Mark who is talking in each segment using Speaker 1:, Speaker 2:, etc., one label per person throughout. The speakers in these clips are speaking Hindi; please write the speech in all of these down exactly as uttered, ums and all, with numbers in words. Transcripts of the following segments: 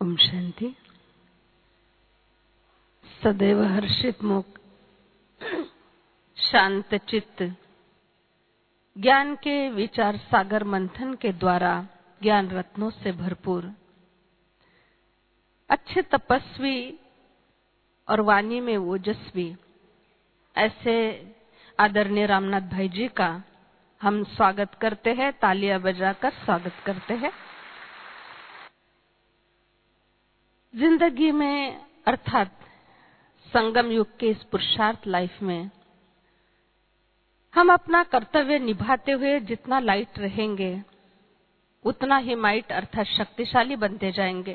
Speaker 1: ओम शांति। सदैव हर्षित मुख, शांत चित्त, ज्ञान के विचार सागर मंथन के द्वारा ज्ञान रत्नों से भरपूर, अच्छे तपस्वी और वाणी में ओजस्वी ऐसे आदरणीय रामनाथ भाई जी का हम स्वागत करते हैं, तालियां बजाकर स्वागत करते हैं। जिंदगी में अर्थात संगम युग के इस पुरुषार्थ लाइफ में हम अपना कर्तव्य निभाते हुए जितना लाइट रहेंगे उतना ही माइट अर्थात शक्तिशाली बनते जाएंगे,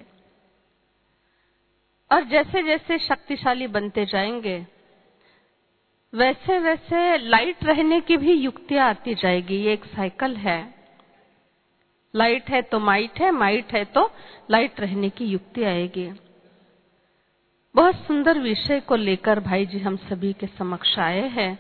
Speaker 1: और जैसे जैसे शक्तिशाली बनते जाएंगे वैसे वैसे लाइट रहने की भी युक्तियां आती जाएगी। ये एक साइकिल है, लाइट है तो माइट है, माइट है तो लाइट रहने की युक्ति आएगी। बहुत सुंदर विषय को लेकर भाई जी हम सभी के समक्ष आए हैं।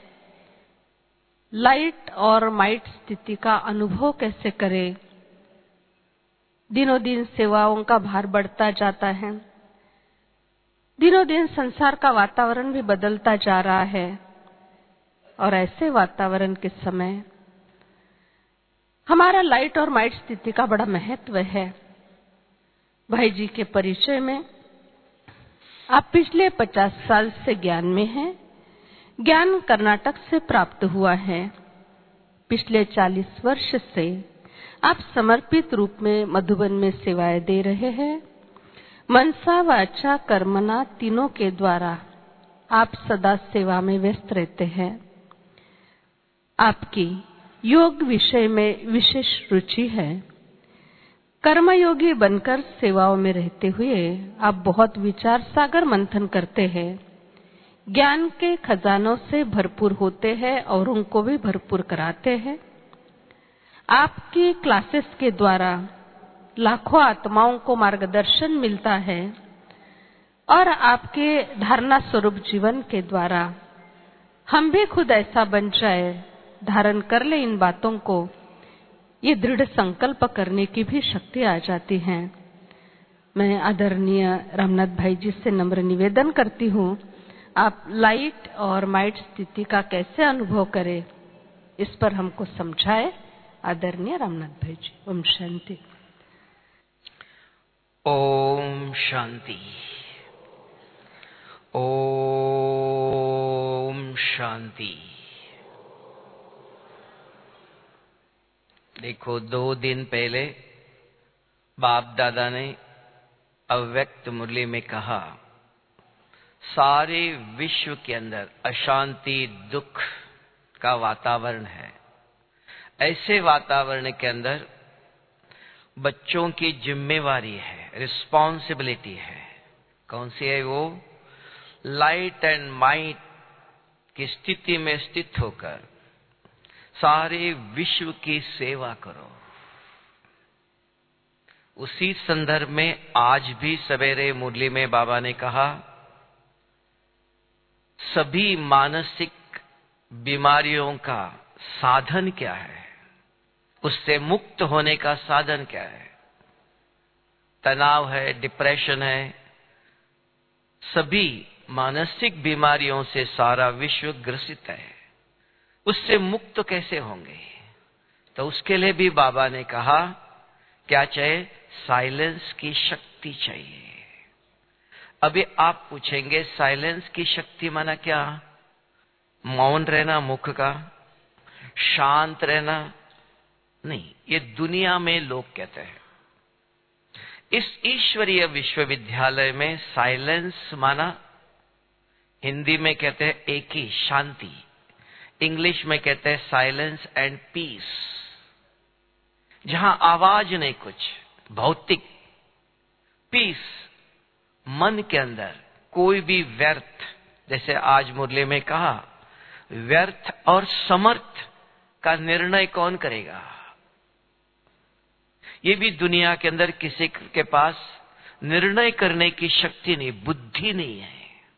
Speaker 1: लाइट और माइट स्थिति का अनुभव कैसे करें। दिनों दिन सेवाओं का भार बढ़ता जाता है, दिनों दिन संसार का वातावरण भी बदलता जा रहा है, और ऐसे वातावरण के समय हमारा लाइट और माइट स्थिति का बड़ा महत्व है। भाई जी के परिचय में आप पिछले पचास साल से ज्ञान में हैं। ज्ञान कर्नाटक से प्राप्त हुआ है। पिछले चालीस वर्ष से आप समर्पित रूप में मधुबन में सेवाएं दे रहे हैं। मनसा वाचा कर्मना तीनों के द्वारा आप सदा सेवा में व्यस्त रहते हैं। आपकी योग विषय में विशेष रुचि है। कर्मयोगी बनकर सेवाओं में रहते हुए आप बहुत विचार सागर मंथन करते हैं, ज्ञान के खजानों से भरपूर होते हैं और उनको भी भरपूर कराते हैं। आपकी क्लासेस के द्वारा लाखों आत्माओं को मार्गदर्शन मिलता है, और आपके धारणा स्वरूप जीवन के द्वारा हम भी खुद ऐसा बन जाए, धारण कर ले इन बातों को, ये दृढ़ संकल्प करने की भी शक्ति आ जाती है। मैं आदरणीय रामनाथ भाई जी से नम्र निवेदन करती हूँ, आप लाइट और माइट स्थिति का कैसे अनुभव करें, इस पर हमको समझाए। आदरणीय रामनाथ भाई जी। ओम शांति।
Speaker 2: ओम शांति। ओम शांति। देखो, दो दिन पहले बाप दादा ने अव्यक्त मुरली में कहा, सारे विश्व के अंदर अशांति दुख का वातावरण है। ऐसे वातावरण के अंदर बच्चों की जिम्मेवारी है, रिस्पॉन्सिबिलिटी है। कौन सी है वो? लाइट एंड माइट की स्थिति में स्थित होकर सारे विश्व की सेवा करो। उसी संदर्भ में आज भी सवेरे मुरली में बाबा ने कहा, सभी मानसिक बीमारियों का साधन क्या है, उससे मुक्त होने का साधन क्या है? तनाव है, डिप्रेशन है, सभी मानसिक बीमारियों से सारा विश्व ग्रसित है। उससे मुक्त कैसे होंगे? तो उसके लिए भी बाबा ने कहा, क्या चाहिए? साइलेंस की शक्ति चाहिए। अभी आप पूछेंगे, साइलेंस की शक्ति माना क्या? मौन रहना, मुख का शांत रहना? नहीं, ये दुनिया में लोग कहते हैं। इस ईश्वरीय विश्वविद्यालय में साइलेंस माना, हिंदी में कहते हैं एक ही, शांति। इंग्लिश में कहते हैं साइलेंस एंड पीस, जहां आवाज नहीं कुछ, भौतिक पीस। मन के अंदर कोई भी व्यर्थ, जैसे आज मुरली में कहा, व्यर्थ और समर्थ का निर्णय कौन करेगा? ये भी दुनिया के अंदर किसी के पास निर्णय करने की शक्ति नहीं, बुद्धि नहीं है।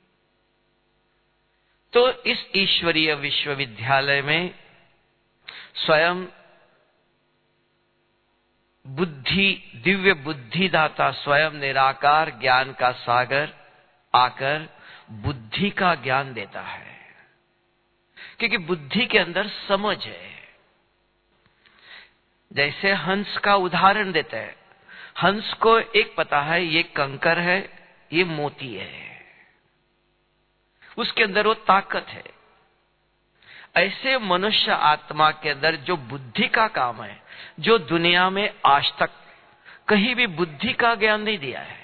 Speaker 2: तो इस ईश्वरीय विश्वविद्यालय में स्वयं बुद्धि, दिव्य बुद्धिदाता स्वयं निराकार ज्ञान का सागर आकर बुद्धि का ज्ञान देता है, क्योंकि बुद्धि के अंदर समझ है। जैसे हंस का उदाहरण देते हैं, हंस को एक पता है ये कंकर है, ये मोती है, उसके अंदर वो ताकत है। ऐसे मनुष्य आत्मा के अंदर जो बुद्धि का काम है, जो दुनिया में आज तक कहीं भी बुद्धि का ज्ञान नहीं दिया है।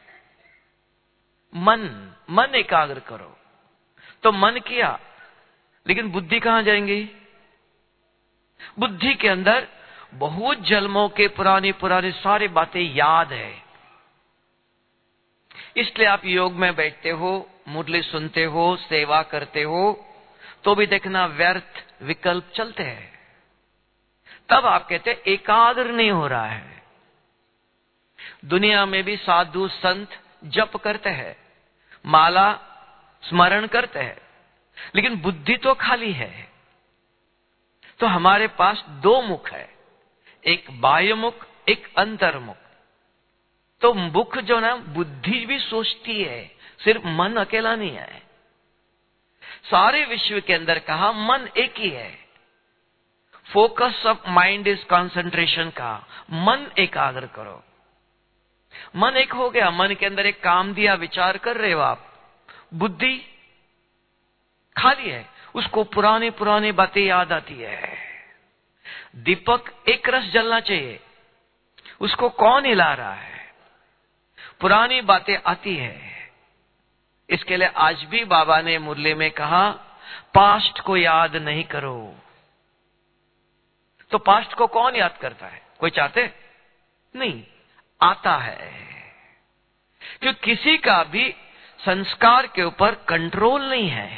Speaker 2: मन मन एकाग्र करो, तो मन किया, लेकिन बुद्धि कहां जाएंगी? बुद्धि के अंदर बहुत जन्मों के पुरानी पुरानी सारी बातें याद है। इसलिए आप योग में बैठते हो, मुरली सुनते हो, सेवा करते हो, तो भी देखना व्यर्थ विकल्प चलते हैं। तब आप कहते हैं एकाग्र नहीं हो रहा है। दुनिया में भी साधु संत जप करते हैं, माला स्मरण करते हैं, लेकिन बुद्धि तो खाली है। तो हमारे पास दो मुख है, एक बाह्य मुख, एक अंतर्मुख। तो मुख जो ना, बुद्धि भी सोचती है, सिर्फ मन अकेला नहीं है। सारे विश्व के अंदर कहा मन एक ही है। Focus of mind is concentration का। मन एकाग्र करो। मन एक हो गया, मन के अंदर एक काम दिया, विचार कर रहे हो आप। बुद्धि खाली है, उसको पुरानी पुरानी बातें याद आती है। दीपक एक रस जलना चाहिए, उसको कौन हिला रहा है? पुरानी बातें आती है। इसके लिए आज भी बाबा ने मुरली में कहा, पास्ट को याद नहीं करो। तो पास्ट को कौन याद करता है? कोई चाहते नहीं, आता है। क्योंकि किसी का भी संस्कार के ऊपर कंट्रोल नहीं है।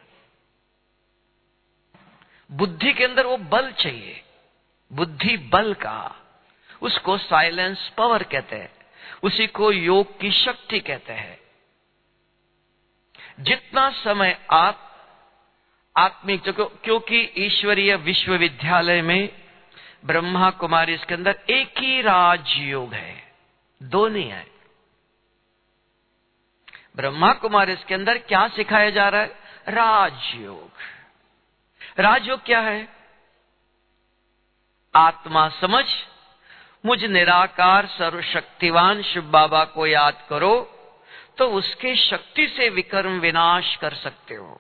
Speaker 2: बुद्धि के अंदर वो बल चाहिए, बुद्धि बल का, उसको साइलेंस पावर कहते हैं, उसी को योग की शक्ति कहते हैं। जितना समय आप आत्मिक, क्योंकि ईश्वरीय विश्वविद्यालय में ब्रह्मा कुमारी इसके अंदर एक ही राजयोग है, दो नहीं है। ब्रह्मा कुमारी इसके अंदर क्या सिखाया जा रहा है? राजयोग। राजयोग क्या है? आत्मा समझ, मुझ निराकार सर्वशक्तिवान शिव बाबा को याद करो, तो उसके शक्ति से विकर्म विनाश कर सकते हो।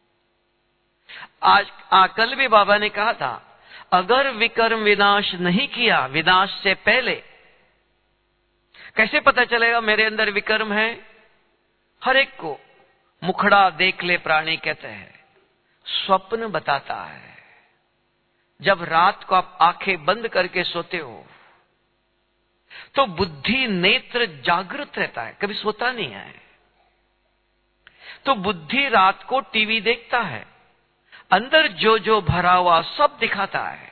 Speaker 2: आज आ, कल भी बाबा ने कहा था, अगर विकर्म विनाश नहीं किया, विनाश से पहले कैसे पता चलेगा मेरे अंदर विकर्म है? हर एक को मुखड़ा देख ले प्राणी कहते हैं, स्वप्न बताता है। जब रात को आप आंखें बंद करके सोते हो, तो बुद्धि नेत्र जागृत रहता है, कभी सोता नहीं है। तो बुद्धि रात को टीवी देखता है, अंदर जो जो भरा हुआ सब दिखाता है।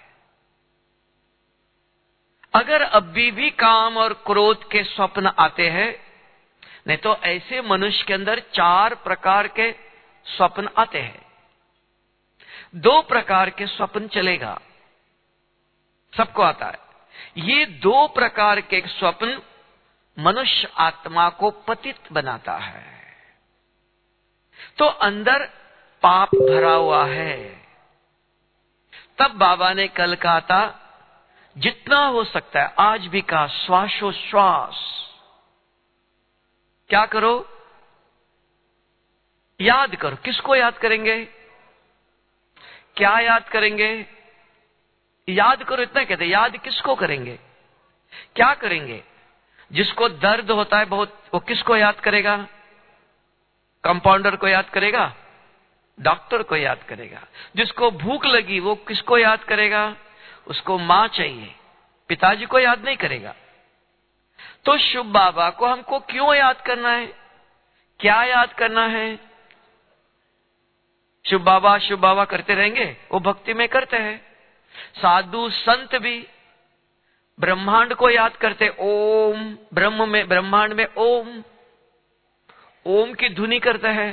Speaker 2: अगर अभी भी काम और क्रोध के स्वप्न आते हैं, नहीं तो ऐसे मनुष्य के अंदर चार प्रकार के स्वप्न आते हैं। दो प्रकार के स्वप्न चलेगा, सबको आता है। ये दो प्रकार के स्वप्न मनुष्य आत्मा को पतित बनाता है। तो अंदर पाप भरा हुआ है। तब बाबा ने कल कहा था, जितना हो सकता है आज भी कहा, श्वासोश्वास क्या करो? याद करो। किसको याद करेंगे? क्या याद करेंगे? याद करो, इतना कहते। याद किसको करेंगे? क्या करेंगे? जिसको दर्द होता है बहुत, वो किसको याद करेगा? कंपाउंडर को याद करेगा? डॉक्टर को याद करेगा। जिसको भूख लगी वो किसको याद करेगा? उसको मां चाहिए, पिताजी को याद नहीं करेगा। तो शिव बाबा को हमको क्यों याद करना है? क्या याद करना है? शिव बाबा शिव बाबा करते रहेंगे, वो भक्ति में करते हैं। साधु संत भी ब्रह्मांड को याद करते। ओम, ब्रह्म में, ब्रह्मांड में ओम, ओम की धुनी करते हैं,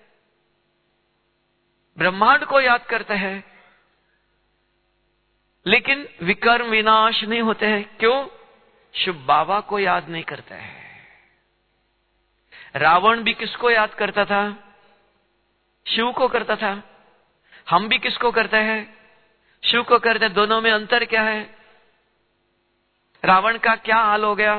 Speaker 2: ब्रह्मांड को याद करते हैं। लेकिन विकर्म विनाश नहीं होते हैं। क्यों? शिव बाबा को याद नहीं करता है। रावण भी किसको याद करता था? शिव को करता था। हम भी किसको करते हैं? शिव को करते हैं। दोनों में अंतर क्या है? रावण का क्या हाल हो गया?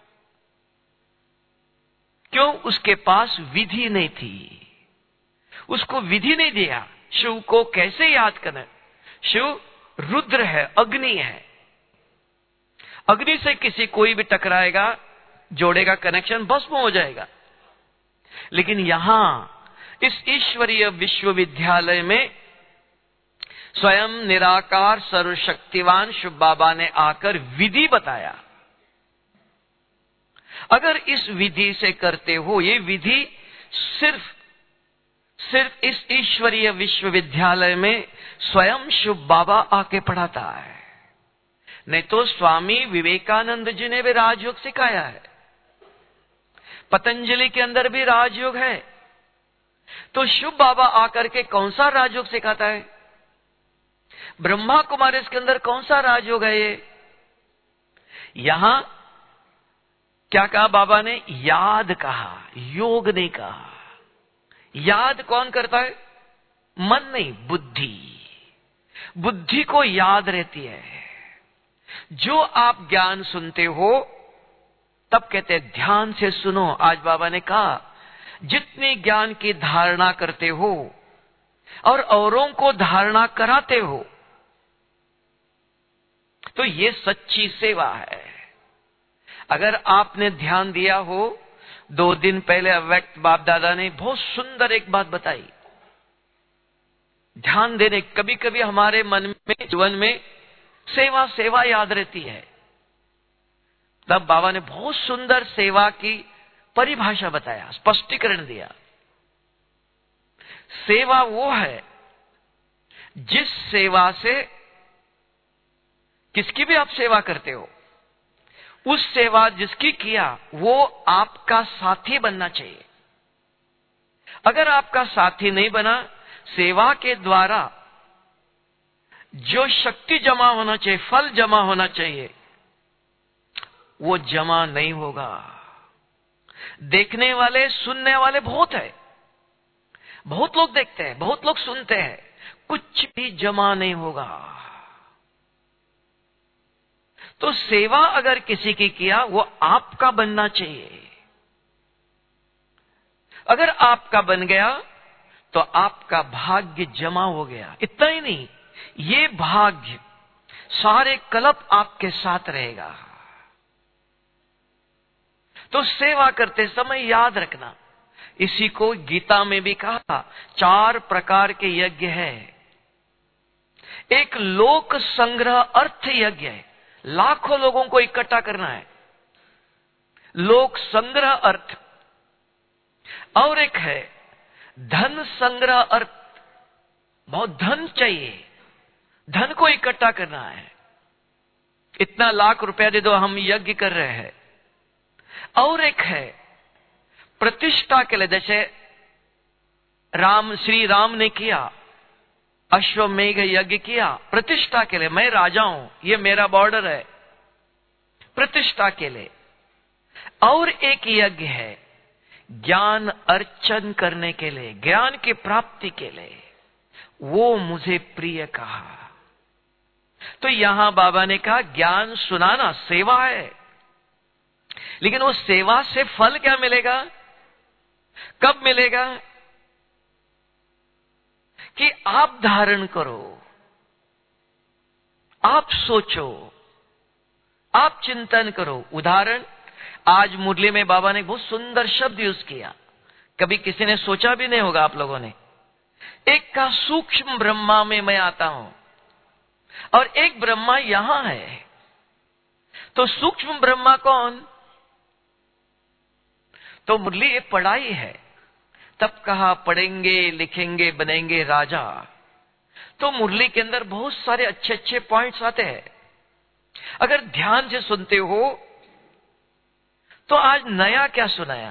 Speaker 2: क्यों? उसके पास विधि नहीं थी, उसको विधि नहीं दिया। शिव को कैसे याद करना? शिव रुद्र है, अग्नि है। अग्नि से किसी कोई भी टकराएगा, जोड़ेगा कनेक्शन, भस्म हो जाएगा। लेकिन यहां इस ईश्वरीय विश्वविद्यालय में स्वयं निराकार सर्वशक्तिवान शिव बाबा ने आकर विधि बताया। अगर इस विधि से करते हो, ये विधि सिर्फ सिर्फ इस ईश्वरीय विश्वविद्यालय में स्वयं शिव बाबा आके पढ़ाता है। नहीं तो स्वामी विवेकानंद जी ने भी राजयोग सिखाया है, पतंजलि के अंदर भी राजयोग है। तो शिव बाबा आकर के कौन सा राजयोग सिखाता है? ब्रह्मा कुमारी इसके अंदर कौन सा राजयोग है? ये यहां क्या कहा बाबा ने? याद कहा, योग नहीं कहा। याद कौन करता है? मन नहीं, बुद्धि। बुद्धि को याद रहती है। जो आप ज्ञान सुनते हो तब कहते हैं ध्यान से सुनो। आज बाबा ने कहा जितनी ज्ञान की धारणा करते हो और औरों को धारणा कराते हो, तो ये सच्ची सेवा है। अगर आपने ध्यान दिया हो, दो दिन पहले अव्यक्त बाप दादा ने बहुत सुंदर एक बात बताई। ध्यान देने, कभी कभी हमारे मन में, जीवन में सेवा सेवा याद रहती है। तब बाबा ने बहुत सुंदर सेवा की परिभाषा बताया, स्पष्टीकरण दिया। सेवा वो है जिस सेवा से, किसकी भी आप सेवा करते हो, उस सेवा जिसकी किया वो आपका साथी बनना चाहिए। अगर आपका साथी नहीं बना, सेवा के द्वारा जो शक्ति जमा होना चाहिए, फल जमा होना चाहिए, वो जमा नहीं होगा। देखने वाले, सुनने वाले बहुत है, बहुत लोग देखते हैं, बहुत लोग सुनते हैं, कुछ भी जमा नहीं होगा। तो सेवा अगर किसी की किया, वो आपका बनना चाहिए। अगर आपका बन गया तो आपका भाग्य जमा हो गया। इतना ही नहीं, ये भाग्य सारे कल्प आपके साथ रहेगा। तो सेवा करते समय याद रखना, इसी को गीता में भी कहा, चार प्रकार के यज्ञ है। एक लोक संग्रह अर्थ यज्ञ है, लाखों लोगों को इकट्ठा करना है, लोक संग्रह अर्थ। और एक है धन संग्रह अर्थ, बहुत धन चाहिए, धन को इकट्ठा करना है, इतना लाख रुपया दे दो, हम यज्ञ कर रहे हैं। और एक है प्रतिष्ठा के लिए, जैसे राम, श्री राम ने किया, अश्वमेघ यज्ञ किया, प्रतिष्ठा के लिए, मैं राजा हूं, ये मेरा बॉर्डर है, प्रतिष्ठा के लिए। और एक यज्ञ है ज्ञान अर्चन करने के लिए, ज्ञान की प्राप्ति के लिए, वो मुझे प्रिय कहा। तो यहां बाबा ने कहा ज्ञान सुनाना सेवा है, लेकिन उस सेवा से फल क्या मिलेगा, कब मिलेगा? कि आप धारण करो, आप सोचो, आप चिंतन करो। उदाहरण, आज मुरली में बाबा ने बहुत सुंदर शब्द यूज किया, कभी किसी ने सोचा भी नहीं होगा आप लोगों ने। एक का सूक्ष्म ब्रह्मा में मैं आता हूं और एक ब्रह्मा यहां है। तो सूक्ष्म ब्रह्मा कौन? तो मुरली ये पढ़ाई है, तब कहा पढ़ेंगे, लिखेंगे, बनेंगे राजा। तो मुरली के अंदर बहुत सारे अच्छे अच्छे पॉइंट्स आते हैं। अगर ध्यान से सुनते हो तो आज नया क्या सुनाया,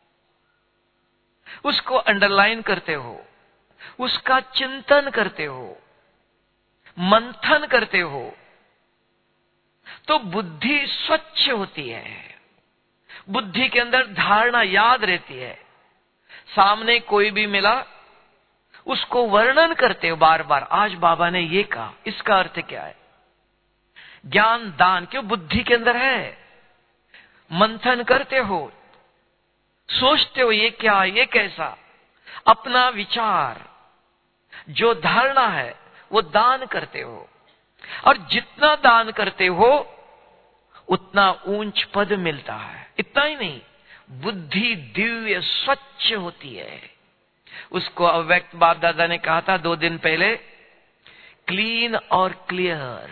Speaker 2: उसको अंडरलाइन करते हो, उसका चिंतन करते हो, मंथन करते हो, तो बुद्धि स्वच्छ होती है, बुद्धि के अंदर धारणा याद रहती है। सामने कोई भी मिला, उसको वर्णन करते हो बार बार, आज बाबा ने ये कहा, इसका अर्थ क्या है। ज्ञान दान क्यों बुद्धि के अंदर है, मंथन करते हो, सोचते हो ये क्या, ये कैसा, अपना विचार जो धारणा है वो दान करते हो, और जितना दान करते हो उतना ऊंच पद मिलता है। इतना ही नहीं, बुद्धि दिव्य स्वच्छ होती है। उसको अव्यक्त बाप दादा ने कहा था दो दिन पहले, क्लीन और क्लियर।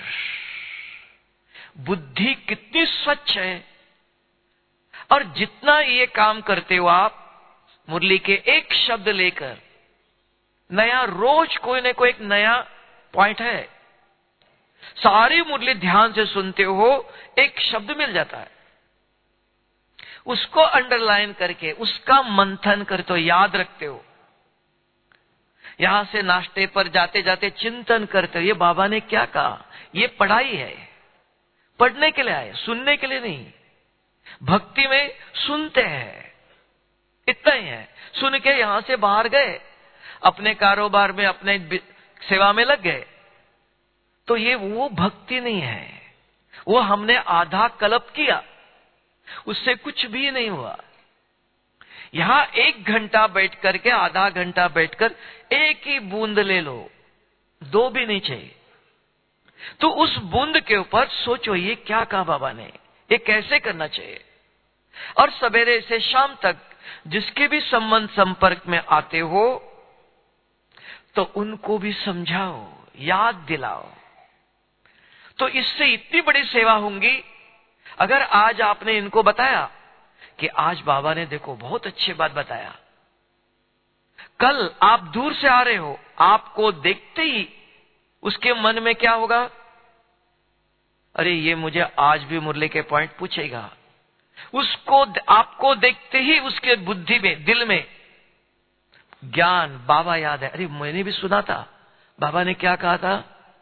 Speaker 2: बुद्धि कितनी स्वच्छ है, और जितना ये काम करते हो आप, मुरली के एक शब्द लेकर नया, रोज कोई न कोई एक नया पॉइंट है। सारी मुरली ध्यान से सुनते हो, एक शब्द मिल जाता है, उसको अंडरलाइन करके उसका मंथन करते हो, याद रखते हो। यहां से नाश्ते पर जाते जाते चिंतन करते हो, ये बाबा ने क्या कहा। ये पढ़ाई है, पढ़ने के लिए आए, सुनने के लिए नहीं। भक्ति में सुनते हैं, इतना ही है। सुन के यहां से बाहर गए, अपने कारोबार में, अपने सेवा में लग गए, तो ये वो भक्ति नहीं है। वो हमने आधा कल्प किया, उससे कुछ भी नहीं हुआ। यहां एक घंटा बैठ करके, आधा घंटा बैठकर एक ही बूंद ले लो, दो भी नहीं चाहिए। तो उस बूंद के ऊपर सोचो, ये क्या कहा बाबा ने, ये कैसे करना चाहिए। और सवेरे से शाम तक जिसके भी संबंध संपर्क में आते हो, तो उनको भी समझाओ, याद दिलाओ। तो इससे इतनी बड़ी सेवा होंगी। अगर आज आपने इनको बताया कि आज बाबा ने देखो बहुत अच्छी बात बताया, कल आप दूर से आ रहे हो, आपको देखते ही उसके मन में क्या होगा, अरे ये मुझे आज भी मुरली के पॉइंट पूछेगा। उसको, आपको देखते ही उसके बुद्धि में, दिल में ज्ञान, बाबा याद है, अरे मैंने भी सुना था बाबा ने क्या कहा था।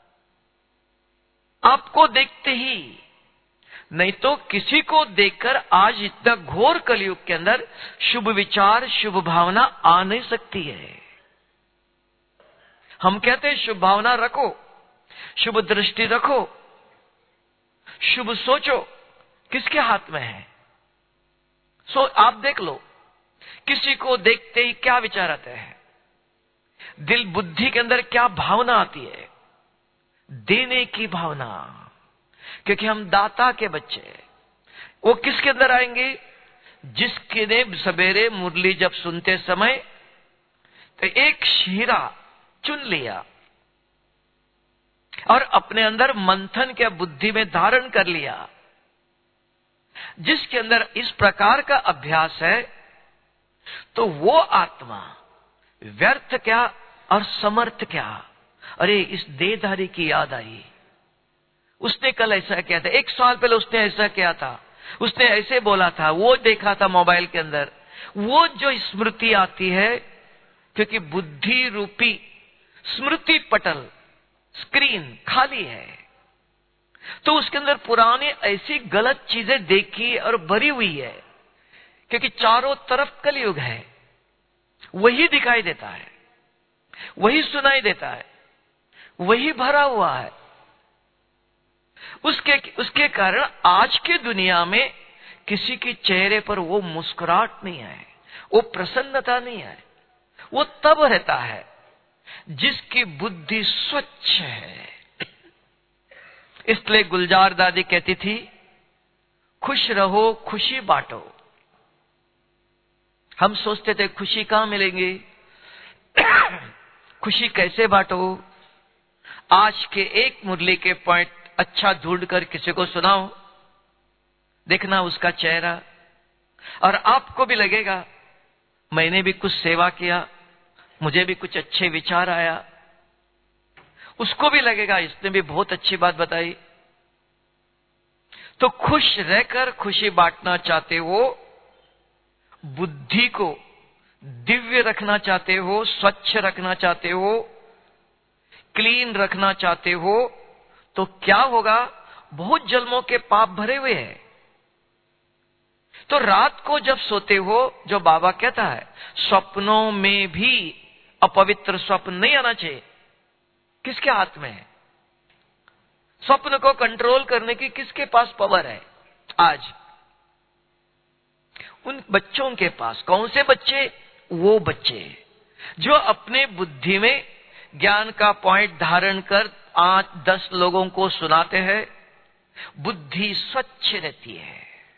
Speaker 2: आपको देखते ही, नहीं तो किसी को देखकर आज इतना घोर कलयुग के अंदर शुभ विचार, शुभ भावना आ नहीं सकती है। हम कहते हैं शुभ भावना रखो, शुभ दृष्टि रखो, शुभ सोचो, किसके हाथ में है। सो आप देख लो, किसी को देखते ही क्या विचार आते हैं, दिल बुद्धि के अंदर क्या भावना आती है, देने की भावना, क्योंकि हम दाता के बच्चे। वो किसके अंदर आएंगे, जिसके ने सवेरे मुरली जब सुनते समय तो एक हीरा चुन लिया और अपने अंदर मंथन के बुद्धि में धारण कर लिया, जिसके अंदर इस प्रकार का अभ्यास है, तो वो आत्मा व्यर्थ क्या और समर्थ क्या। अरे इस देहधारी की याद आई, उसने कल ऐसा किया था, एक साल पहले उसने ऐसा किया था, उसने ऐसे बोला था, वो देखा था मोबाइल के अंदर। वो जो स्मृति आती है, क्योंकि बुद्धि रूपी स्मृति पटल, स्क्रीन खाली है, तो उसके अंदर पुरानी ऐसी गलत चीजें देखी और भरी हुई है, क्योंकि चारों तरफ कलयुग है, वही दिखाई देता है, वही सुनाई देता है, वही भरा हुआ है। उसके उसके कारण आज की दुनिया में किसी के चेहरे पर वो मुस्कुराहट नहीं है, वो प्रसन्नता नहीं है। वो तब रहता है जिसकी बुद्धि स्वच्छ है। इसलिए गुलजार दादी कहती थी, खुश रहो, खुशी बांटो। हम सोचते थे खुशी कहां मिलेंगे, खुशी कैसे बांटो। आज के एक मुरली के पॉइंट अच्छा ढूंढ कर किसी को सुनाओ, देखना उसका चेहरा, और आपको भी लगेगा मैंने भी कुछ सेवा किया, मुझे भी कुछ अच्छे विचार आया। उसको भी लगेगा इसने भी बहुत अच्छी बात बताई। तो खुश रहकर खुशी बांटना चाहते हो, बुद्धि को दिव्य रखना चाहते हो, स्वच्छ रखना चाहते हो, क्लीन रखना चाहते हो, तो क्या होगा, बहुत जन्मों के पाप भरे हुए हैं। तो रात को जब सोते हो, जो बाबा कहता है, स्वप्नों में भी अपवित्र स्वप्न नहीं आना चाहिए। किसके हाथ में है? स्वप्न को कंट्रोल करने की किसके पास पावर है? आज उन बच्चों के पास। कौन से बच्चे? वो बच्चे जो अपने बुद्धि में ज्ञान का पॉइंट धारण कर आठ दस लोगों को सुनाते हैं, बुद्धि स्वच्छ रहती है।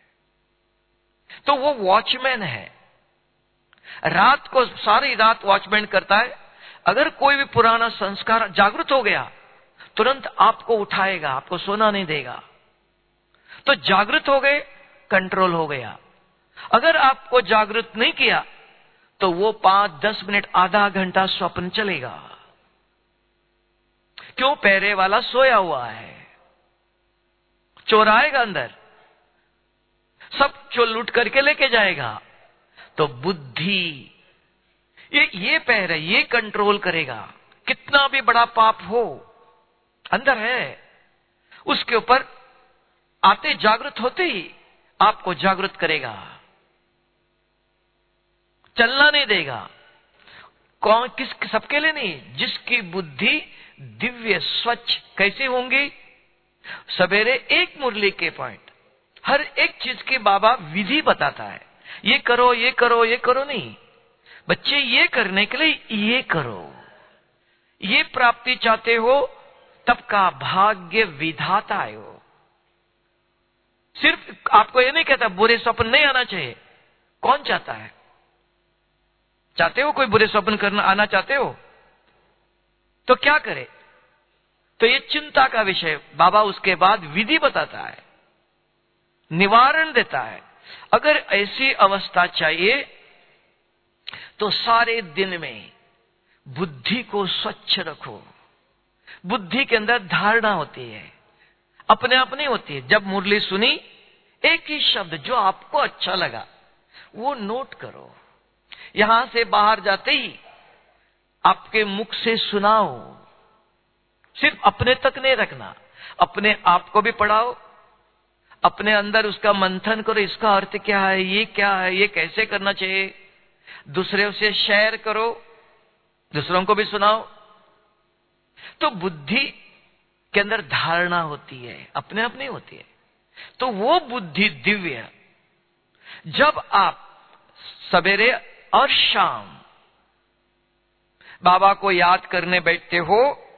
Speaker 2: तो वो वॉचमैन है, रात को सारी रात वॉचमैन करता है। अगर कोई भी पुराना संस्कार जागृत हो गया, तुरंत आपको उठाएगा, आपको सोना नहीं देगा। तो जागृत हो गए, कंट्रोल हो गया। अगर आपको जागृत नहीं किया तो वो पांच दस मिनट आधा घंटा स्वप्न चलेगा। क्यों? पहरे वाला सोया हुआ है, चोर आएगा अंदर, सब चोर लूट करके लेके जाएगा। तो बुद्धि ये ये पहरे, ये कंट्रोल करेगा। कितना भी बड़ा पाप हो अंदर है, उसके ऊपर आते जागृत होते ही आपको जागृत करेगा, चलना नहीं देगा। कौन? किस? सबके लिए नहीं, जिसकी बुद्धि दिव्य स्वच्छ कैसे होंगी? सवेरे एक मुरली के पॉइंट, हर एक चीज की बाबा विधि बताता है। ये करो, ये करो, ये करो नहीं। बच्चे, ये करने के लिए ये करो। ये प्राप्ति चाहते हो, तब का भाग्य विधाता है वो। सिर्फ आपको ये नहीं कहता बुरे स्वप्न नहीं आना चाहिए। कौन चाहता है? चाहते हो कोई बुरे स्वप्न करना आना चाहते हो? तो क्या करे? तो ये चिंता का विषय। बाबा उसके बाद विधि बताता है, निवारण देता है। अगर ऐसी अवस्था चाहिए तो सारे दिन में बुद्धि को स्वच्छ रखो। बुद्धि के अंदर धारणा होती है, अपने आप नहीं होती है। जब मुरली सुनी, एक ही शब्द जो आपको अच्छा लगा वो नोट करो। यहां से बाहर जाते ही आपके मुख से सुनाओ। सिर्फ अपने तक नहीं रखना, अपने आप को भी पढ़ाओ, अपने अंदर उसका मंथन करो। इसका अर्थ क्या है, ये क्या है, ये कैसे करना चाहिए। दूसरे से शेयर करो, दूसरों को भी सुनाओ। तो बुद्धि के अंदर धारणा होती है, अपने आप नहीं होती है। तो वो बुद्धि दिव्य, जब आप सवेरे और शाम बाबा को याद करने बैठते हो,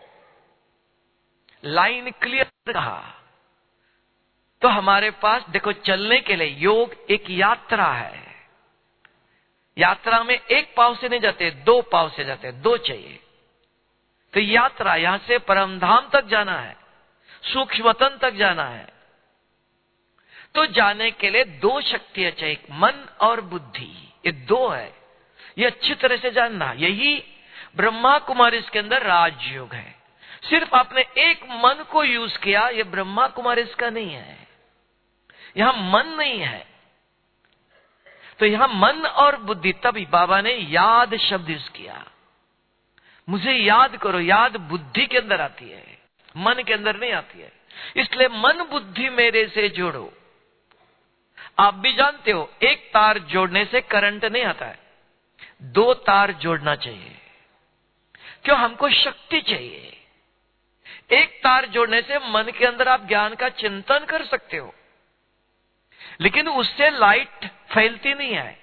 Speaker 2: लाइन क्लियर रहा, तो हमारे पास देखो, चलने के लिए योग एक यात्रा है। यात्रा में एक पांव से नहीं जाते, दो पांव से जाते, दो चाहिए। तो यात्रा, यहां से परमधाम तक जाना है, सूक्ष्मतन तक जाना है। तो जाने के लिए दो शक्तियां चाहिए, मन और बुद्धि। ये दो है, ये अच्छी तरह से जानना। यही ब्रह्मा कुमारी इसके अंदर राजयोग है। सिर्फ आपने एक मन को यूज किया, ये ब्रह्मा कुमारी इसका नहीं है। यहां मन नहीं है, तो यहां मन और बुद्धि। तभी बाबा ने याद शब्द यूज किया। मुझे याद करो। याद बुद्धि के अंदर आती है, मन के अंदर नहीं आती है। इसलिए मन बुद्धि मेरे से जोड़ो। आप भी जानते हो, एक तार जोड़ने से करंट नहीं आता है, दो तार जोड़ना चाहिए। क्यों? हमको शक्ति चाहिए। एक तार जोड़ने से मन के अंदर आप ज्ञान का चिंतन कर सकते हो, लेकिन उससे लाइट फैलती नहीं है।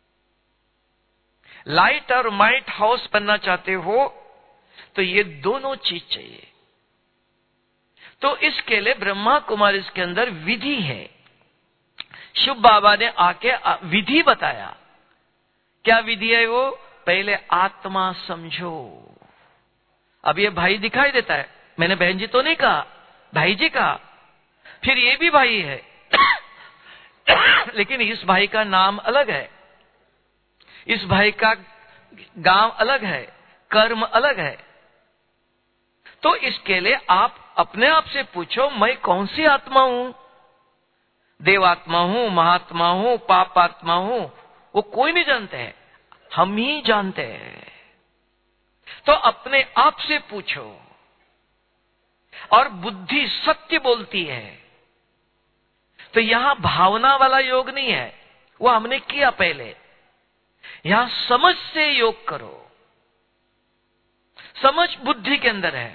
Speaker 2: लाइट और माइट हाउस बनना चाहते हो तो ये दोनों चीज चाहिए। तो इसके लिए ब्रह्मा कुमारी इसके अंदर विधि है। शिव बाबा ने आके विधि बताया। क्या विधि है वो? पहले आत्मा समझो। अब ये भाई दिखाई देता है, मैंने बहन जी तो नहीं कहा, भाई जी कहा। फिर ये भी भाई है लेकिन इस भाई का नाम अलग है, इस भाई का गांव अलग है, कर्म अलग है। तो इसके लिए आप अपने आप से पूछो, मैं कौन सी आत्मा हूं? देवात्मा हूं, महात्मा हूं, पाप आत्मा हूं? वो कोई नहीं जानते हैं, हम ही जानते हैं। तो अपने आप से पूछो। और बुद्धि सत्य बोलती है। तो यहां भावना वाला योग नहीं है, वो हमने किया पहले। यहां समझ से योग करो। समझ बुद्धि के अंदर है,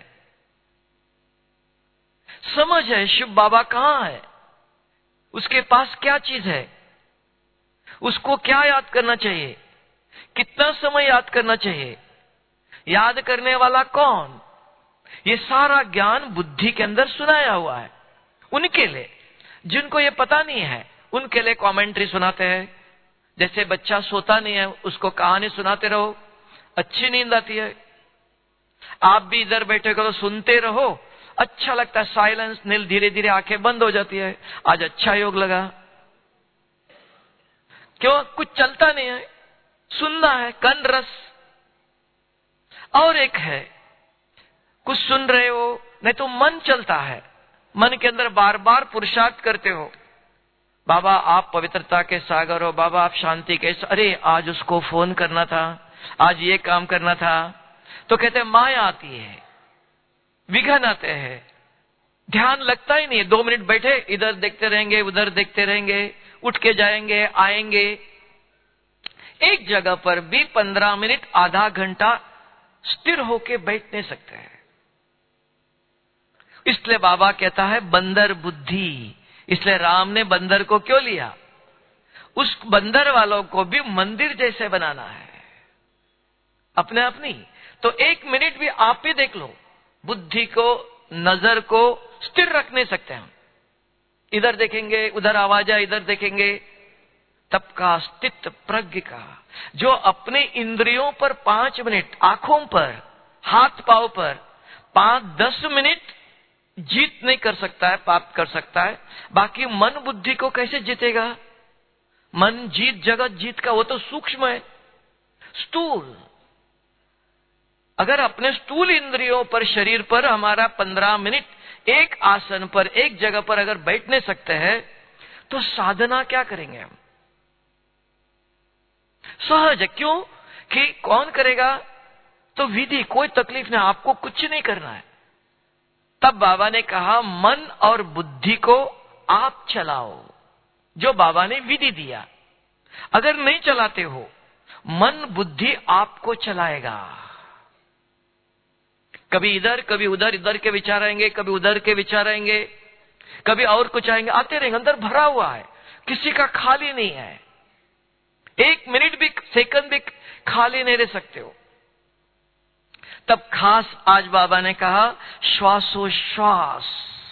Speaker 2: समझ है शिव बाबा कहां है, उसके पास क्या चीज है, उसको क्या याद करना चाहिए, कितना समय याद करना चाहिए, याद करने वाला कौन, ये सारा ज्ञान बुद्धि के अंदर सुनाया हुआ है। उनके लिए, जिनको ये पता नहीं है, उनके लिए कमेंट्री सुनाते हैं। जैसे बच्चा सोता नहीं है, उसको कहानी सुनाते रहो, अच्छी नींद आती है। आप भी इधर बैठे करो, सुनते रहो, अच्छा लगता है। साइलेंस, नील, धीरे धीरे आंखें बंद हो जाती है। आज अच्छा योग लगा। क्यों? कुछ चलता नहीं है, सुनना है, कन रस। और एक है, कुछ सुन रहे हो, नहीं तो मन चलता है, मन के अंदर बार बार पुरुषार्थ करते हो, बाबा आप पवित्रता के सागर हो, बाबा आप शांति के, अरे आज उसको फोन करना था, आज ये काम करना था। तो कहते हैं माया आती है, विघन आते हैं, ध्यान लगता ही नहीं है। दो मिनट बैठे, इधर देखते रहेंगे, उधर देखते रहेंगे, उठ के जाएंगे, आएंगे। एक जगह पर भी पंद्रह मिनट, आधा घंटा स्थिर होके बैठ नहीं सकते हैं। इसलिए बाबा कहता है बंदर बुद्धि। इसलिए राम ने बंदर को क्यों लिया? उस बंदर वालों को भी मंदिर जैसे बनाना है, अपने आप नहीं। तो एक मिनट भी आप ही देख लो, बुद्धि को, नजर को स्थिर रख नहीं सकते हम। इधर देखेंगे, उधर आवाज आए, इधर देखेंगे। तब का स्थित प्रज्ञ का, जो अपने इंद्रियों पर पांच मिनट, आंखों पर, हाथ पांव पर पांच दस मिनट जीत नहीं कर सकता है, प्राप्त कर सकता है, बाकी मन बुद्धि को कैसे जीतेगा? मन जीत जगत जीत का, वो तो सूक्ष्म है, स्थूल। अगर अपने स्थूल इंद्रियों पर, शरीर पर हमारा पंद्रह मिनट एक आसन पर, एक जगह पर अगर बैठ नहीं सकते हैं, तो साधना क्या करेंगे हम? सहज है। क्यों? कि कौन करेगा? तो विधि, कोई तकलीफ नहीं, आपको कुछ नहीं करना है। तब बाबा ने कहा मन और बुद्धि को आप चलाओ, जो बाबा ने विधि दिया। अगर नहीं चलाते हो, मन बुद्धि आपको चलाएगा। कभी इधर, कभी उधर, इधर के विचार आएंगे, कभी उधर के विचार आएंगे, कभी और कुछ आएंगे, आते रहेंगे। अंदर भरा हुआ है, किसी का खाली नहीं है। एक मिनट भी, सेकंड भी खाली नहीं रह सकते हो। तब खास आज बाबा ने कहा श्वासोश्वास।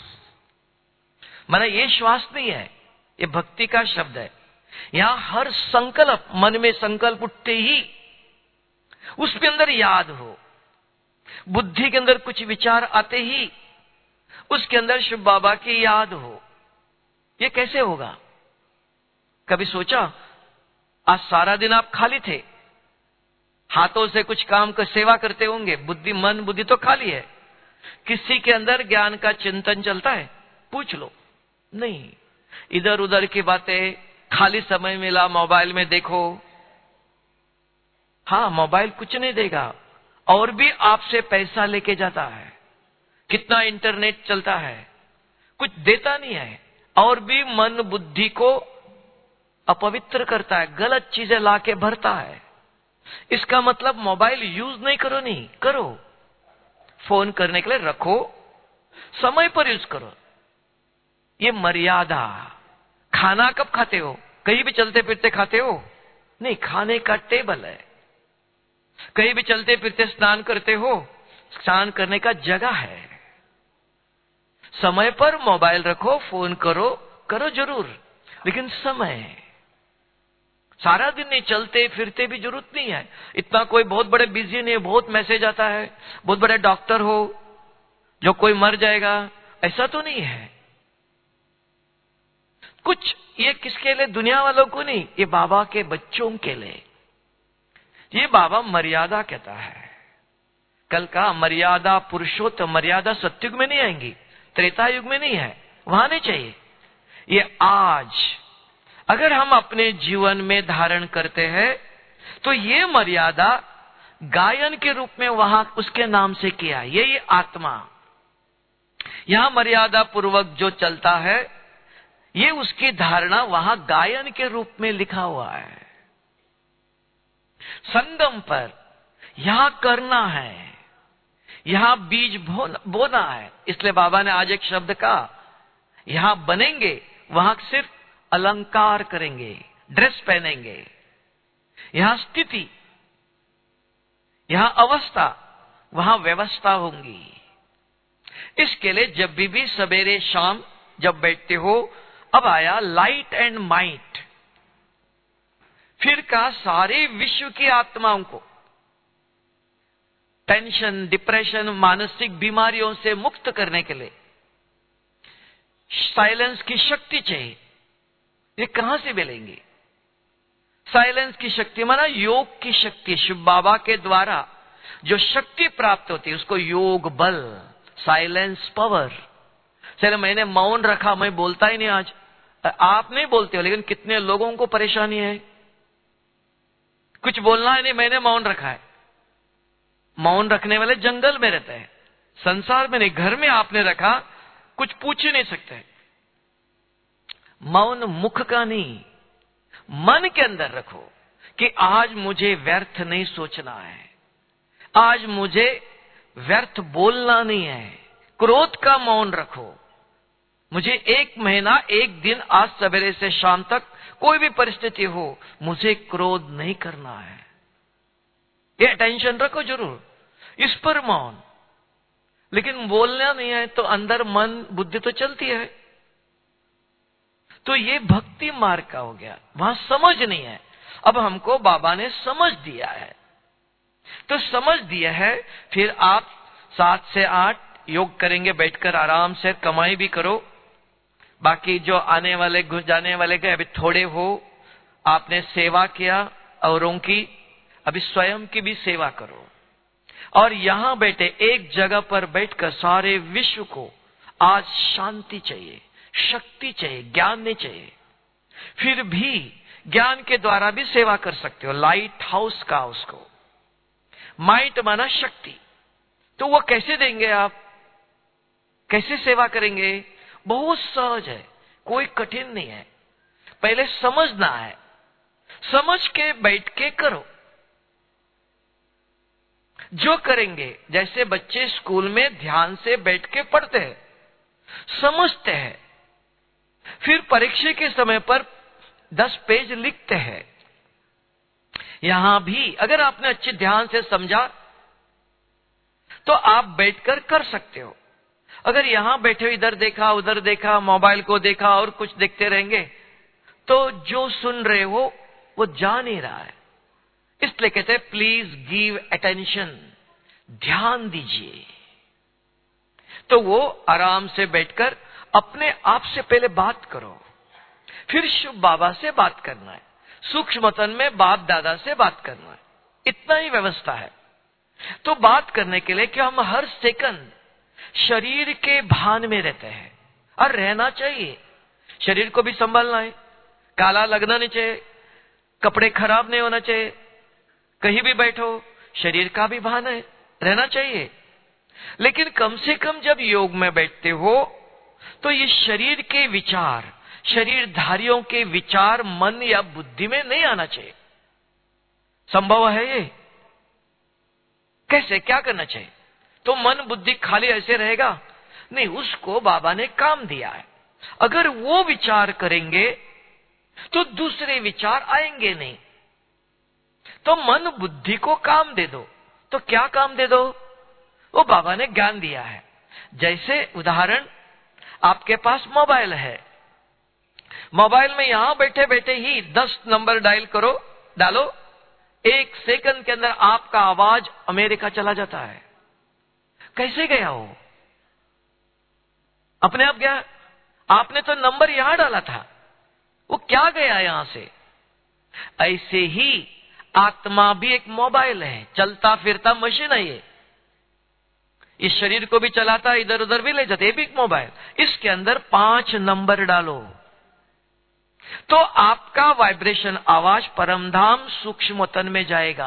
Speaker 2: माना ये श्वास नहीं है, ये भक्ति का शब्द है। यहां हर संकल्प, मन में संकल्प उठते ही उसके अंदर याद हो, बुद्धि के अंदर कुछ विचार आते ही उसके अंदर शिव बाबा की याद हो। ये कैसे होगा? कभी सोचा? आज सारा दिन आप खाली थे, हाथों से कुछ काम कर सेवा करते होंगे, बुद्धि, मन बुद्धि तो खाली है। किसी के अंदर ज्ञान का चिंतन चलता है? पूछ लो, नहीं। इधर उधर की बातें, खाली समय मिला मोबाइल में देखो। हाँ, मोबाइल कुछ नहीं देगा, और भी आपसे पैसा लेके जाता है। कितना इंटरनेट चलता है, कुछ देता नहीं है, और भी मन बुद्धि को अपवित्र करता है, गलत चीजें लाके भरता है। इसका मतलब मोबाइल यूज नहीं करो, नहीं करो। फोन करने के लिए रखो, समय पर यूज करो। ये मर्यादा। खाना कब खाते हो? कहीं भी चलते फिरते खाते हो? नहीं, खाने का टेबल है। कहीं भी चलते फिरते स्नान करते हो? स्नान करने का जगह है। समय पर मोबाइल रखो, फोन करो, करो जरूर, लेकिन समय। सारा दिन नहीं, चलते फिरते भी जरूरत नहीं है। इतना कोई बहुत बड़े बिजी नहीं है, बहुत मैसेज आता है, बहुत बड़े डॉक्टर हो जो कोई मर जाएगा, ऐसा तो नहीं है। कुछ ये किसके लिए? दुनिया वालों को नहीं, ये बाबा के बच्चों के लिए। ये बाबा मर्यादा कहता है। कल का मर्यादा पुरुषोत्तम, मर्यादा सत्युग में नहीं आएंगी, त्रेता युग में नहीं है, वहां नहीं चाहिए। ये आज अगर हम अपने जीवन में धारण करते हैं, तो ये मर्यादा गायन के रूप में वहां उसके नाम से किया। ये ये आत्मा, यहां मर्यादा पूर्वक जो चलता है, ये उसकी धारणा वहां गायन के रूप में लिखा हुआ है। संगम पर यहां करना है, यहां बीज बोना है। इसलिए बाबा ने आज एक शब्द कहा, यहां बनेंगे, वहां सिर्फ अलंकार करेंगे, ड्रेस पहनेंगे। यहां स्थिति, यहां अवस्था, वहां व्यवस्था होंगी। इसके लिए जब भी भी सवेरे शाम जब बैठते हो, अब आया लाइट एंड माइट, फिर कहा सारे विश्व की आत्माओं को टेंशन, डिप्रेशन, मानसिक बीमारियों से मुक्त करने के लिए साइलेंस की शक्ति चाहिए। ये कहां से मिलेंगी? साइलेंस की शक्ति माना योग की शक्ति। शिव बाबा के द्वारा जो शक्ति प्राप्त होती है उसको योग बल, साइलेंस पावर। चलो मैंने मौन रखा, मैं बोलता ही नहीं आज। आप नहीं बोलते हो, लेकिन कितने लोगों को परेशानी है, कुछ बोलना है नहीं, मैंने मौन रखा है। मौन रखने वाले जंगल में रहते हैं, संसार में नहीं। घर में आपने रखा, कुछ पूछ ही नहीं सकते। मौन मुख का नहीं, मन के अंदर रखो कि आज मुझे व्यर्थ नहीं सोचना है, आज मुझे व्यर्थ बोलना नहीं है। क्रोध का मौन रखो। मुझे एक महीना, एक दिन, आज सवेरे से शाम तक कोई भी परिस्थिति हो, मुझे क्रोध नहीं करना है। ये अटेंशन रखो जरूर, इस पर मौन। लेकिन बोलना नहीं है तो अंदर मन बुद्धि तो चलती है। तो ये भक्ति मार्ग का हो गया, वहां समझ नहीं है। अब हमको बाबा ने समझ दिया है, तो समझ दिया है। फिर आप सात से आठ योग करेंगे, बैठकर आराम से, कमाई भी करो। बाकी जो आने वाले जाने वाले के अभी थोड़े हो, आपने सेवा किया औरों की, अभी स्वयं की भी सेवा करो। और यहां बैठे एक जगह पर बैठकर सारे विश्व को आज शांति चाहिए, शक्ति चाहिए, ज्ञान नहीं चाहिए। फिर भी ज्ञान के द्वारा भी सेवा कर सकते हो। लाइट हाउस का उसको माइट माना शक्ति। तो वो कैसे देंगे आप, कैसे सेवा करेंगे? बहुत सहज है, कोई कठिन नहीं है। पहले समझना है, समझ के बैठ के करो। जो करेंगे, जैसे बच्चे स्कूल में ध्यान से बैठ के पढ़ते हैं, समझते हैं, फिर परीक्षा के समय पर दस पेज लिखते हैं। यहां भी अगर आपने अच्छे ध्यान से समझा तो आप बैठकर कर सकते हो। अगर यहां बैठे इधर देखा, उधर देखा, मोबाइल को देखा और कुछ देखते रहेंगे, तो जो सुन रहे हो वो जा नहीं रहा है। इसलिए कहते हैं प्लीज गिव अटेंशन, ध्यान दीजिए। तो वो आराम से बैठकर अपने आप से पहले बात करो, फिर शिव बाबा से बात करना है, सूक्ष्मतन में बाप दादा से बात करना है। इतना ही व्यवस्था है। तो बात करने के लिए कि हम हर सेकंड शरीर के भान में रहते हैं, और रहना चाहिए। शरीर को भी संभालना है, काला लगना नहीं चाहिए, कपड़े खराब नहीं होना चाहिए। कहीं भी बैठो, शरीर का भी भान है, रहना चाहिए। लेकिन कम से कम जब योग में बैठते हो तो ये शरीर के विचार, शरीरधारियों के विचार मन या बुद्धि में नहीं आना चाहिए। संभव है ये? कैसे, क्या करना चाहिए? तो मन बुद्धि खाली ऐसे रहेगा? नहीं, उसको बाबा ने काम दिया है। अगर वो विचार करेंगे तो दूसरे विचार आएंगे नहीं। तो मन बुद्धि को काम दे दो। तो क्या काम दे दो? वो बाबा ने ज्ञान दिया है। जैसे उदाहरण, आपके पास मोबाइल है, मोबाइल में यहां बैठे बैठे ही दस नंबर डायल करो, डालो, एक सेकंड के अंदर आपका आवाज अमेरिका चला जाता है। कैसे गया वो? अपने आप गया? आपने तो नंबर यहां डाला था, वो क्या गया यहां से? ऐसे ही आत्मा भी एक मोबाइल है, चलता फिरता मशीन है ये। इस शरीर को भी चलाता, इधर उधर भी ले जाते, ये भी एक मोबाइल। इसके अंदर पांच नंबर डालो तो आपका वाइब्रेशन, आवाज परमधाम सूक्ष्मतन में जाएगा।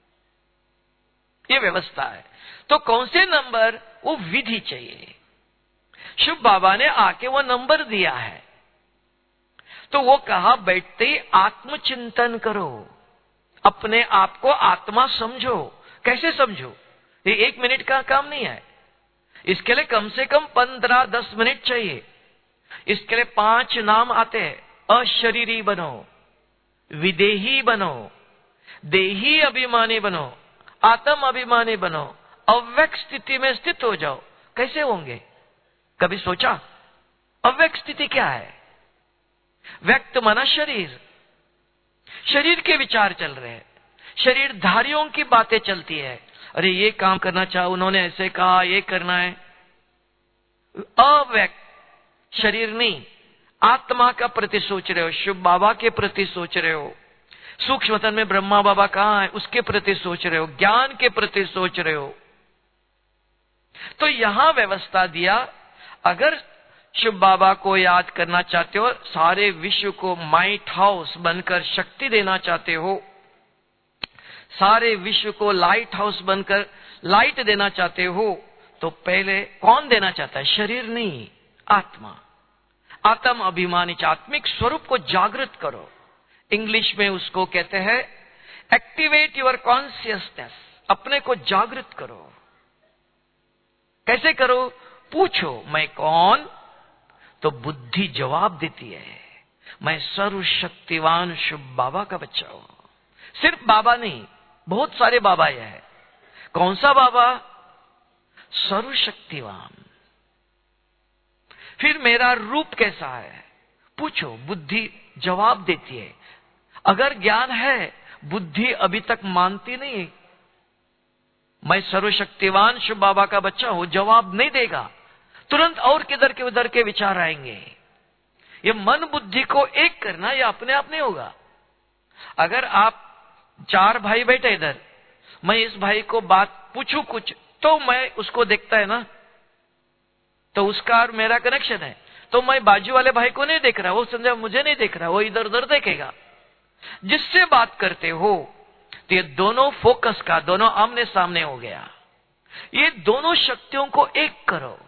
Speaker 2: ये व्यवस्था है। तो कौन से नंबर? वो विधि चाहिए। शुभ बाबा ने आके वो नंबर दिया है। तो वो कहा बैठते ही आत्मचिंतन करो, अपने आप को आत्मा समझो। कैसे समझो? ये एक मिनट का काम नहीं है। इसके लिए कम से कम पंद्रह दस मिनट चाहिए। इसके लिए पांच नाम आते हैं। अशरीरी बनो, विदेही बनो, देही अभिमानी बनो, आत्म अभिमानी बनो, अव्यक्त स्थिति में स्थित हो जाओ। कैसे होंगे? कभी सोचा? अव्यक्त स्थिति क्या है? व्यक्त माना शरीर, शरीर के विचार चल रहे हैं, शरीरधारियों की बातें चलती है। अरे ये काम करना चाहो, उन्होंने ऐसे कहा, ये करना है। अव्यक्त शरीर नहीं, आत्मा का प्रति सोच रहे हो, शिव बाबा के प्रति सोच रहे हो, सूक्ष्मतन में ब्रह्मा बाबा कहाँ है उसके प्रति सोच रहे हो, ज्ञान के प्रति सोच रहे हो। तो यहां व्यवस्था दिया, अगर शिव बाबा को याद करना चाहते हो, सारे विश्व को माइट हाउस बनकर शक्ति देना चाहते हो, सारे विश्व को लाइट हाउस बनकर लाइट देना चाहते हो, तो पहले कौन देना चाहता है? शरीर नहीं, आत्मा। आत्म अभिमानी आत्मिक स्वरूप को जागृत करो। इंग्लिश में उसको कहते हैं एक्टिवेट योर कॉन्शियसनेस। अपने को जागृत करो। कैसे करो? पूछो मैं कौन? तो बुद्धि जवाब देती है, मैं सर्वशक्तिवान शिव बाबा का बच्चा हूं। सिर्फ बाबा नहीं, बहुत सारे बाबा यह है। कौन सा बाबा? सर्वशक्तिवान। फिर मेरा रूप कैसा है? पूछो, बुद्धि जवाब देती है। अगर ज्ञान है, बुद्धि अभी तक मानती नहीं, मैं सर्वशक्तिवान शिव बाबा का बच्चा हूं, जवाब नहीं देगा। तुरंत और किधर के उधर के विचार आएंगे। ये मन बुद्धि को एक करना ये अपने आप नहीं होगा। अगर आप चार भाई बैठे इधर, मैं इस भाई को बात पूछूं कुछ, तो मैं उसको देखता है ना, तो उसका और मेरा कनेक्शन है। तो मैं बाजू वाले भाई को नहीं देख रहा, वो समझा मुझे नहीं देख रहा, वो इधर उधर देखेगा। जिससे बात करते हो तो ये दोनों फोकस का, दोनों आमने सामने हो गया। ये दोनों शक्तियों को एक करो,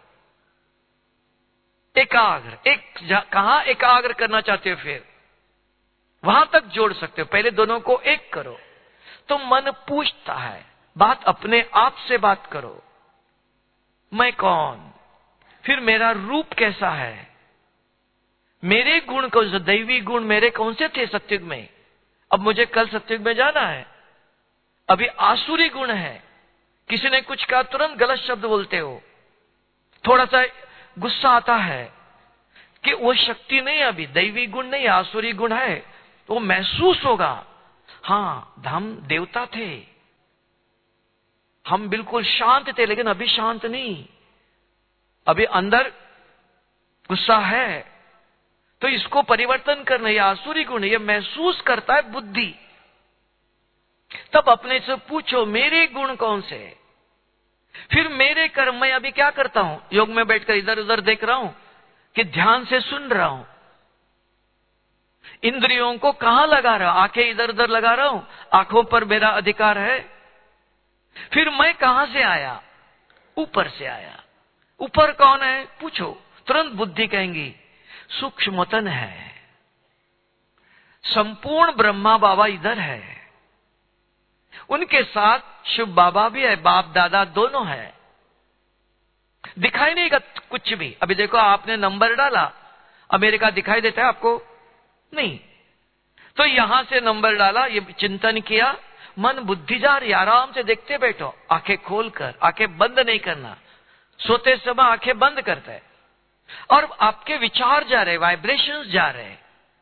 Speaker 2: एकाग्र। एक कहां एकाग्र करना चाहते हो, फिर वहां तक जोड़ सकते हो। पहले दोनों को एक करो। तो मन पूछता है, बात अपने आप से बात करो, मैं कौन? फिर मेरा रूप कैसा है? मेरे गुण कौन से? दैवी गुण मेरे कौन से थे सत्युग में? अब मुझे कल सत्युग में जाना है। अभी आसुरी गुण है। किसी ने कुछ कहा, तुरंत गलत शब्द बोलते हो, थोड़ा सा गुस्सा आता है कि वो शक्ति नहीं, अभी दैवी गुण नहीं, आसुरी गुण है। तो वो महसूस होगा, हां हम देवता थे, हम बिल्कुल शांत थे, लेकिन अभी शांत नहीं, अभी अंदर गुस्सा है। तो इसको परिवर्तन करना, यह आसुरी गुण, यह महसूस करता है बुद्धि। तब अपने से पूछो, मेरे गुण कौन से? फिर मेरे कर्म, मैं अभी क्या करता हूं? योग में बैठकर इधर उधर देख रहा हूं कि ध्यान से सुन रहा हूं? इंद्रियों को कहां लगा रहा हूं? आंखें इधर उधर लगा रहा हूं, आंखों पर मेरा अधिकार है। फिर मैं कहां से आया? ऊपर से आया। ऊपर कौन है? पूछो, तुरंत बुद्धि कहेंगी सूक्ष्मतन है, संपूर्ण ब्रह्मा बाबा इधर है, उनके साथ शिव बाबा भी है, बाप दादा दोनों है। दिखाई नहीं कुछ भी। अभी देखो, आपने नंबर डाला, अमेरिका दिखाई देता है आपको? नहीं। तो यहां से नंबर डाला, ये चिंतन किया, मन बुद्धि जा रही, आराम से देखते बैठो, आंखें खोलकर। आंखें बंद नहीं करना, सोते समय आंखें बंद करते हैं, और आपके विचार जा रहे, वाइब्रेशंस जा रहे।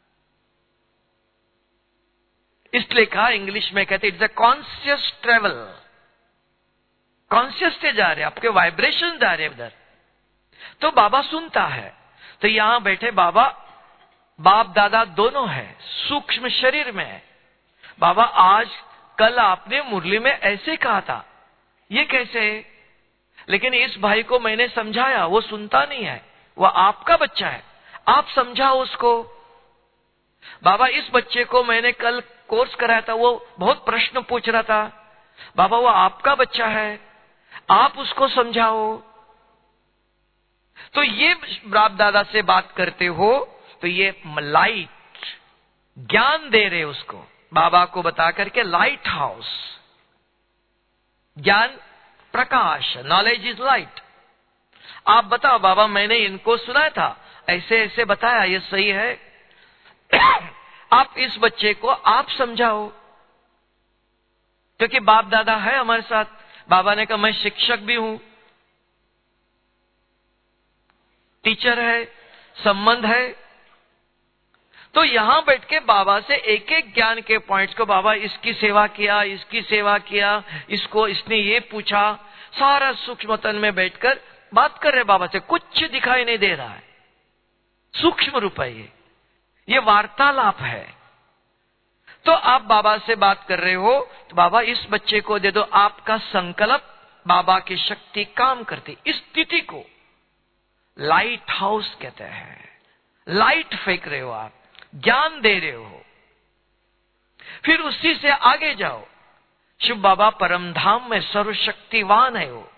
Speaker 2: इसलिए कहा, इंग्लिश में कहते it's a conscious travel. Conscious से जा रहे, आपके वाइब्रेशन जा रहे उधर। तो बाबा सुनता है। तो यहां बैठे बाबा, बाप दादा दोनों है, सूक्ष्म शरीर में है। बाबा, आज कल आपने मुरली में ऐसे कहा था, ये कैसे? लेकिन इस भाई को मैंने समझाया, वो सुनता नहीं है, वो आपका बच्चा है, आप समझाओ उसको। बाबा, इस बच्चे को मैंने कल कोर्स कराया था, वो बहुत प्रश्न पूछ रहा था। बाबा, वो आपका बच्चा है, आप उसको समझाओ। तो ये बाप दादा से बात करते हो तो ये लाइट ज्ञान दे रहे उसको, बाबा को बता करके लाइट हाउस, ज्ञान प्रकाश, नॉलेज इज लाइट। आप बताओ बाबा मैंने इनको सुनाया था, ऐसे ऐसे बताया, ये सही है। आप इस बच्चे को आप समझाओ, क्योंकि बाप दादा है हमारे साथ। बाबा ने कहा मैं शिक्षक भी हूं, टीचर है, संबंध है। तो यहां बैठ के बाबा से एक एक ज्ञान के पॉइंट्स को, बाबा इसकी सेवा किया, इसकी सेवा किया, इसको इसने ये पूछा, सारा सूक्ष्म तन में बैठकर बात कर रहे बाबा से। कुछ दिखाई नहीं दे रहा है, सूक्ष्म रूप है ये ये वार्तालाप है। तो आप बाबा से बात कर रहे हो तो बाबा इस बच्चे को दे दो, आपका संकल्प, बाबा की शक्ति काम करती। इस स्थिति को लाइट हाउस कहते हैं। लाइट फेंक रहे हो आप, ज्ञान दे रहे हो। फिर उसी से आगे जाओ। शिव बाबा परम धाम में सर्वशक्तिवान है, वो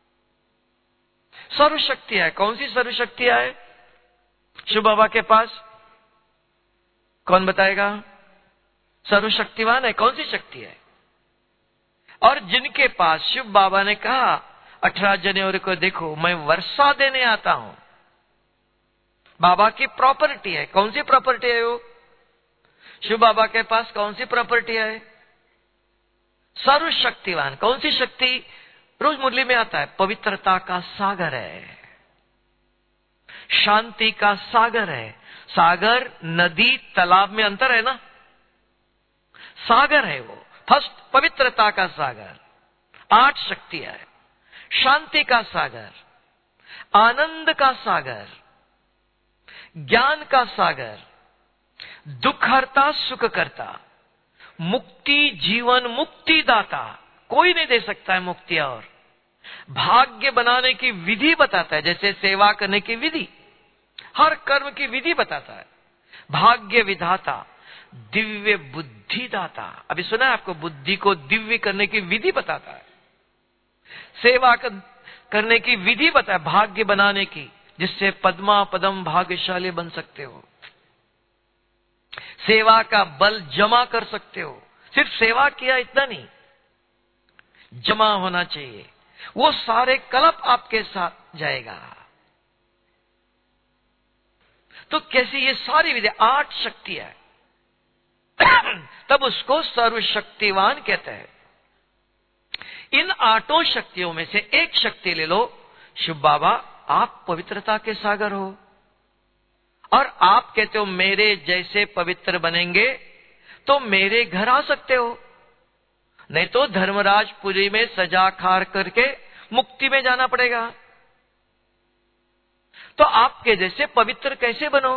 Speaker 2: सर्वशक्ति है। कौन सी सर्वशक्तियां है शिव बाबा के पास? कौन बताएगा? सर्वशक्तिवान है, कौन सी शक्ति है? और जिनके पास शिव बाबा ने कहा अठारह जनवरी को देखो मैं वर्षा देने आता हूं, बाबा की प्रॉपर्टी है। कौन सी प्रॉपर्टी है वो? शिव बाबा के पास कौन सी प्रॉपर्टी है? सर्वशक्तिवान। कौन सी शक्ति? रोज मुरली में आता है, पवित्रता का सागर है, शांति का सागर है। सागर, नदी, तालाब में अंतर है ना? सागर है वो। फर्स्ट पवित्रता का सागर, आठ शक्तियां है। शांति का सागर, आनंद का सागर, ज्ञान का सागर, दुख हरता सुख करता, मुक्ति जीवन मुक्ति दाता। कोई नहीं दे सकता है मुक्ति। और भाग्य बनाने की विधि बताता है, जैसे सेवा करने की विधि, हर कर्म की विधि बताता है। भाग्य विधाता, दिव्य बुद्धि दाता। अभी सुना है आपको, बुद्धि को दिव्य करने की विधि बताता है। सेवा करने की विधि बताए, भाग्य बनाने की, जिससे पद्मा पदम भाग्यशाली बन सकते हो। सेवा का बल जमा कर सकते हो। सिर्फ सेवा किया इतना नहीं, जमा होना चाहिए। वो सारे कल्प आपके साथ जाएगा। तो कैसी ये सारी विधि, आठ शक्तियां है। तब उसको सर्वशक्तिवान कहते हैं। इन आठों शक्तियों में से एक शक्ति ले लो। शिव बाबा आप पवित्रता के सागर हो, और आप कहते हो मेरे जैसे पवित्र बनेंगे तो मेरे घर आ सकते हो, नहीं तो धर्मराजपुरी में सजा खार करके मुक्ति में जाना पड़ेगा। तो आपके जैसे पवित्र कैसे बनो?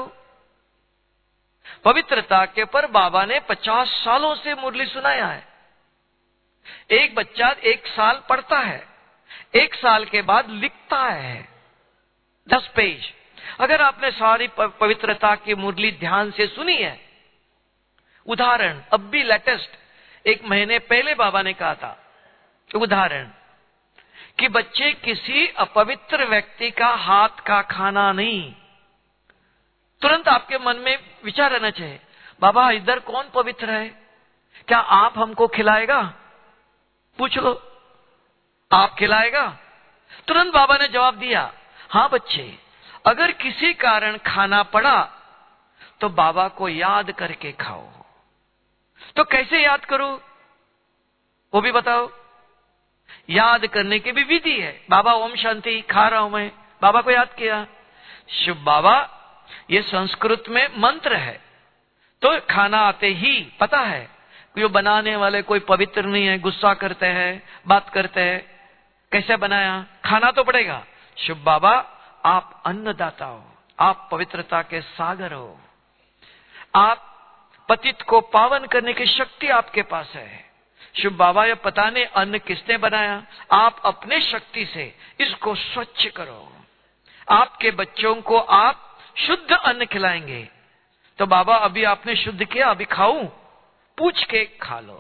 Speaker 2: पवित्रता के पर बाबा ने पचास सालों से मुरली सुनाया है। एक बच्चा एक साल पढ़ता है, एक साल के बाद लिखता है दस पेज। अगर आपने सारी पवित्रता की मुरली ध्यान से सुनी है, उदाहरण अब भी लेटेस्ट, एक महीने पहले बाबा ने कहा था उदाहरण कि बच्चे किसी अपवित्र व्यक्ति का हाथ का खाना नहीं। तुरंत आपके मन में विचार रहना चाहिए, बाबा इधर कौन पवित्र है, क्या आप हमको खिलाएगा? पूछ लो, आप खिलाएगा? तुरंत बाबा ने जवाब दिया, हाँ बच्चे, अगर किसी कारण खाना पड़ा तो बाबा को याद करके खाओ। तो कैसे याद करो वो भी बताओ। याद करने की भी विधि है। बाबा ओम शांति खा रहा हूं मैं, बाबा को याद किया। शिव बाबा ये संस्कृत में मंत्र है, तो खाना आते ही पता है जो बनाने वाले कोई पवित्र नहीं है, गुस्सा करते हैं, बात करते हैं, कैसे बनाया, खाना तो पड़ेगा। शिव बाबा आप अन्नदाता हो, आप पवित्रता के सागर हो, आप पतित को पावन करने की शक्ति आपके पास है। शिव बाबा ये पता नहीं अन्न किसने बनाया, आप अपने शक्ति से इसको स्वच्छ करो। आपके बच्चों को आप शुद्ध अन्न खिलाएंगे। तो बाबा अभी आपने शुद्ध किया, अभी खाऊं? पूछ के खा लो।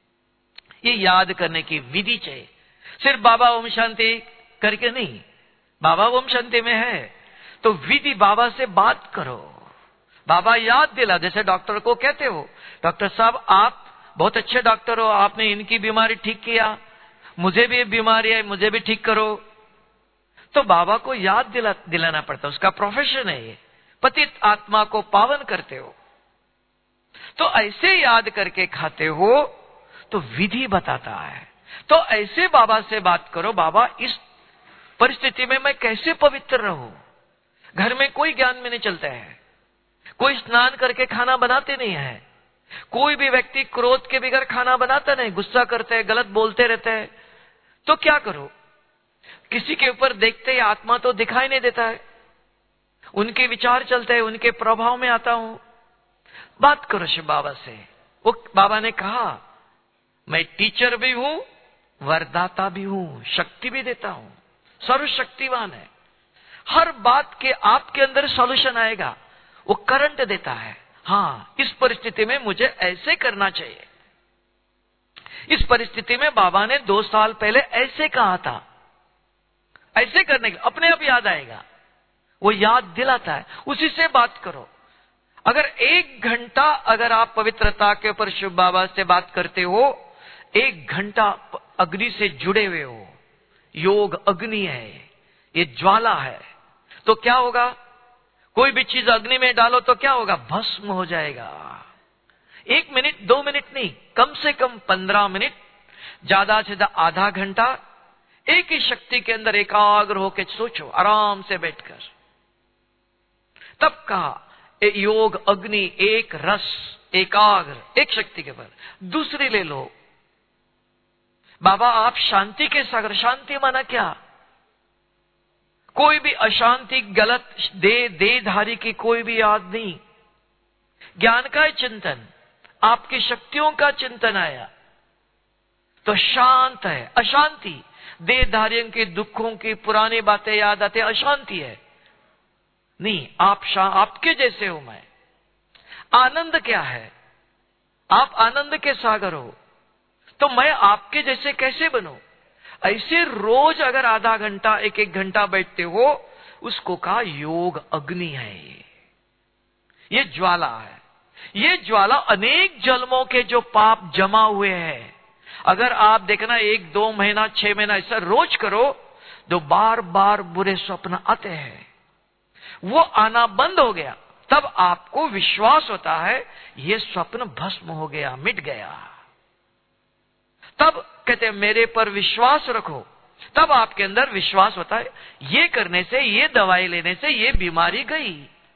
Speaker 2: ये याद करने की विधि चाहिए, सिर्फ बाबा ओम शांति करके नहीं। बाबा ओम शांति में है तो विधि बाबा से बात करो, बाबा याद दिला। जैसे डॉक्टर को कहते हो, डॉक्टर साहब आप बहुत अच्छे डॉक्टर हो, आपने इनकी बीमारी ठीक किया, मुझे भी बीमारी है, मुझे भी ठीक करो। तो बाबा को याद दिला दिलाना पड़ता, उसका प्रोफेशन है ये। पतित आत्मा को पावन करते हो तो ऐसे याद करके खाते हो तो विधि बताता है। तो ऐसे बाबा से बात करो, बाबा इस परिस्थिति में मैं कैसे पवित्र रहूं। घर में कोई ज्ञान में नहीं चलता है, कोई स्नान करके खाना बनाते नहीं है, कोई भी व्यक्ति क्रोध के बगैर खाना बनाता नहीं, गुस्सा करते हैं, गलत बोलते रहते हैं। तो क्या करो, किसी के ऊपर देखते ही आत्मा तो दिखाई नहीं देता है, उनके विचार चलते हैं, उनके प्रभाव में आता हूं। बात करो शिव बाबा से। वो बाबा ने कहा मैं टीचर भी हूं, वरदाता भी हूं, शक्ति भी देता हूं, सर्वशक्तिवान है। हर बात के आपके अंदर सॉल्यूशन आएगा, वो करंट देता है। हाँ, इस परिस्थिति में मुझे ऐसे करना चाहिए। इस परिस्थिति में बाबा ने दो साल पहले ऐसे कहा था, ऐसे करने के अपने आप याद आएगा, वो याद दिलाता है। उसी से बात करो। अगर एक घंटा अगर आप पवित्रता के ऊपर शिव बाबा से बात करते हो, एक घंटा अग्नि से जुड़े हुए हो, योग अग्नि है, ये ज्वाला है, तो क्या होगा, कोई भी चीज अग्नि में डालो तो क्या होगा, भस्म हो जाएगा। एक मिनट दो मिनट नहीं, कम से कम पंद्रह मिनट, ज्यादा से ज्यादा आधा घंटा एक ही शक्ति के अंदर एकाग्र होकर सोचो, आराम से बैठकर। तब कहा योग अग्नि, एक रस एकाग्र, एक शक्ति के ऊपर। दूसरी ले लो, बाबा आप शांति के सागर। शांति माना क्या, कोई भी अशांति, गलत दे देधारी की कोई भी याद नहीं, ज्ञान का चिंतन, आपकी शक्तियों का चिंतन आया तो शांत है। अशांति देहधारियों के दुखों की पुरानी बातें याद आते, अशांति है। नहीं, आप आपके जैसे हो मैं। आनंद क्या है, आप आनंद के सागर हो, तो मैं आपके जैसे कैसे बनूं। ऐसे रोज अगर आधा घंटा एक एक घंटा बैठते हो, उसको कहा योग अग्नि है। ये ये ज्वाला है। ये ज्वाला अनेक जन्मों के जो पाप जमा हुए हैं, अगर आप देखना एक दो महीना छह महीना ऐसा रोज करो तो बार बार बुरे स्वप्न आते हैं, वो आना बंद हो गया, तब आपको विश्वास होता है ये स्वप्न भस्म हो गया, मिट गया। तब कहते हैं मेरे पर विश्वास रखो, तब आपके अंदर विश्वास होता है ये करने से, ये दवाई लेने से ये बीमारी गई।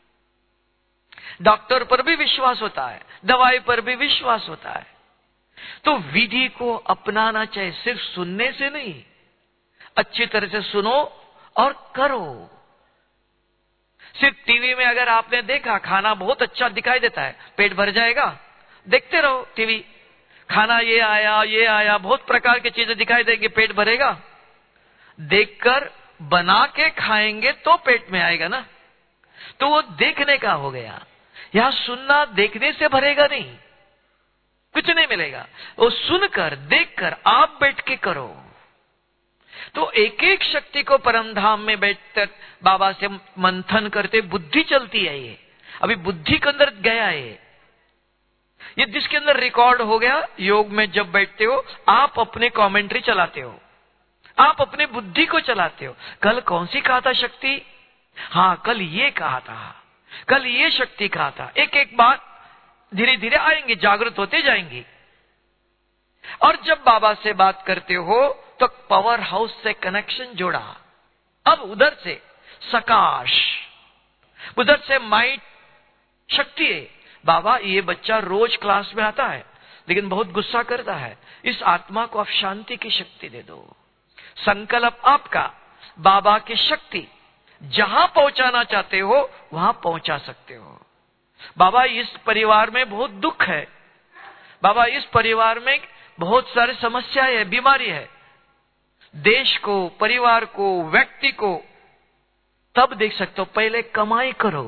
Speaker 2: डॉक्टर पर भी विश्वास होता है, दवाई पर भी विश्वास होता है। तो विधि को अपनाना चाहिए, सिर्फ सुनने से नहीं, अच्छी तरह से सुनो और करो। सिर्फ टीवी में अगर आपने देखा खाना बहुत अच्छा दिखाई देता है, पेट भर जाएगा, देखते रहो टीवी, खाना ये आया ये आया, बहुत प्रकार की चीजें दिखाई देंगी, पेट भरेगा। देखकर बना के खाएंगे तो पेट में आएगा ना, तो वो देखने का हो गया। यहां सुनना देखने से भरेगा नहीं, कुछ नहीं मिलेगा। वो सुनकर देखकर आप बैठ के करो। तो एक एक शक्ति को परम धाम में बैठकर बाबा से मंथन करते बुद्धि चलती है। ये अभी बुद्धि के अंदर गया है, ये जिसके अंदर रिकॉर्ड हो गया। योग में जब बैठते हो आप अपने कमेंट्री चलाते हो, आप अपने बुद्धि को चलाते हो। कल कौन सी कहा था शक्ति, हाँ कल ये कहा था, कल ये शक्ति कहा था। एक एक बात धीरे धीरे आएंगे, जागृत होते जाएंगे। और जब बाबा से बात करते हो तो पावर हाउस से कनेक्शन जोड़ा। अब उधर से सकाश, उधर से माइट शक्ति है। बाबा ये बच्चा रोज क्लास में आता है लेकिन बहुत गुस्सा करता है, इस आत्मा को आप शांति की शक्ति दे दो। संकल्प आपका, बाबा की शक्ति जहां पहुंचाना चाहते हो वहां पहुंचा सकते हो। बाबा इस परिवार में बहुत दुख है, बाबा इस परिवार में बहुत सारी समस्याएं है, बीमारी है। देश को, परिवार को, व्यक्ति को तब देख सकते हो, पहले कमाई करो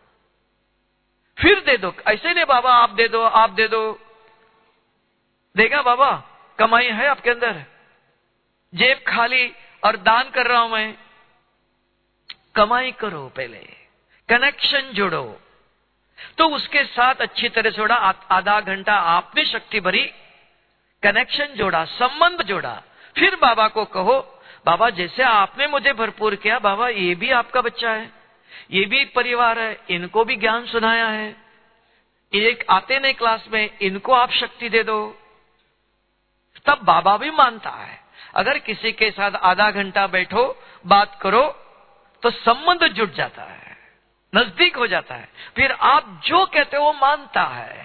Speaker 2: फिर दे दो। ऐसे नहीं बाबा आप दे दो आप दे दो, देगा बाबा? कमाई है आपके अंदर, जेब खाली और दान कर रहा हूं मैं, कमाई करो, पहले कनेक्शन जोड़ो। तो उसके साथ अच्छी तरह से जोड़ा, आधा घंटा आपने शक्ति भरी, कनेक्शन जोड़ा, संबंध जोड़ा। फिर बाबा को कहो, बाबा जैसे आपने मुझे भरपूर किया, बाबा ये भी आपका बच्चा है, ये भी परिवार है, इनको भी ज्ञान सुनाया है, एक आते नहीं क्लास में, इनको आप शक्ति दे दो। तब बाबा भी मानता है। अगर किसी के साथ आधा घंटा बैठो, बात करो, तो संबंध जुट जाता है, नजदीक हो जाता है। फिर आप जो कहते हो वो मानता है।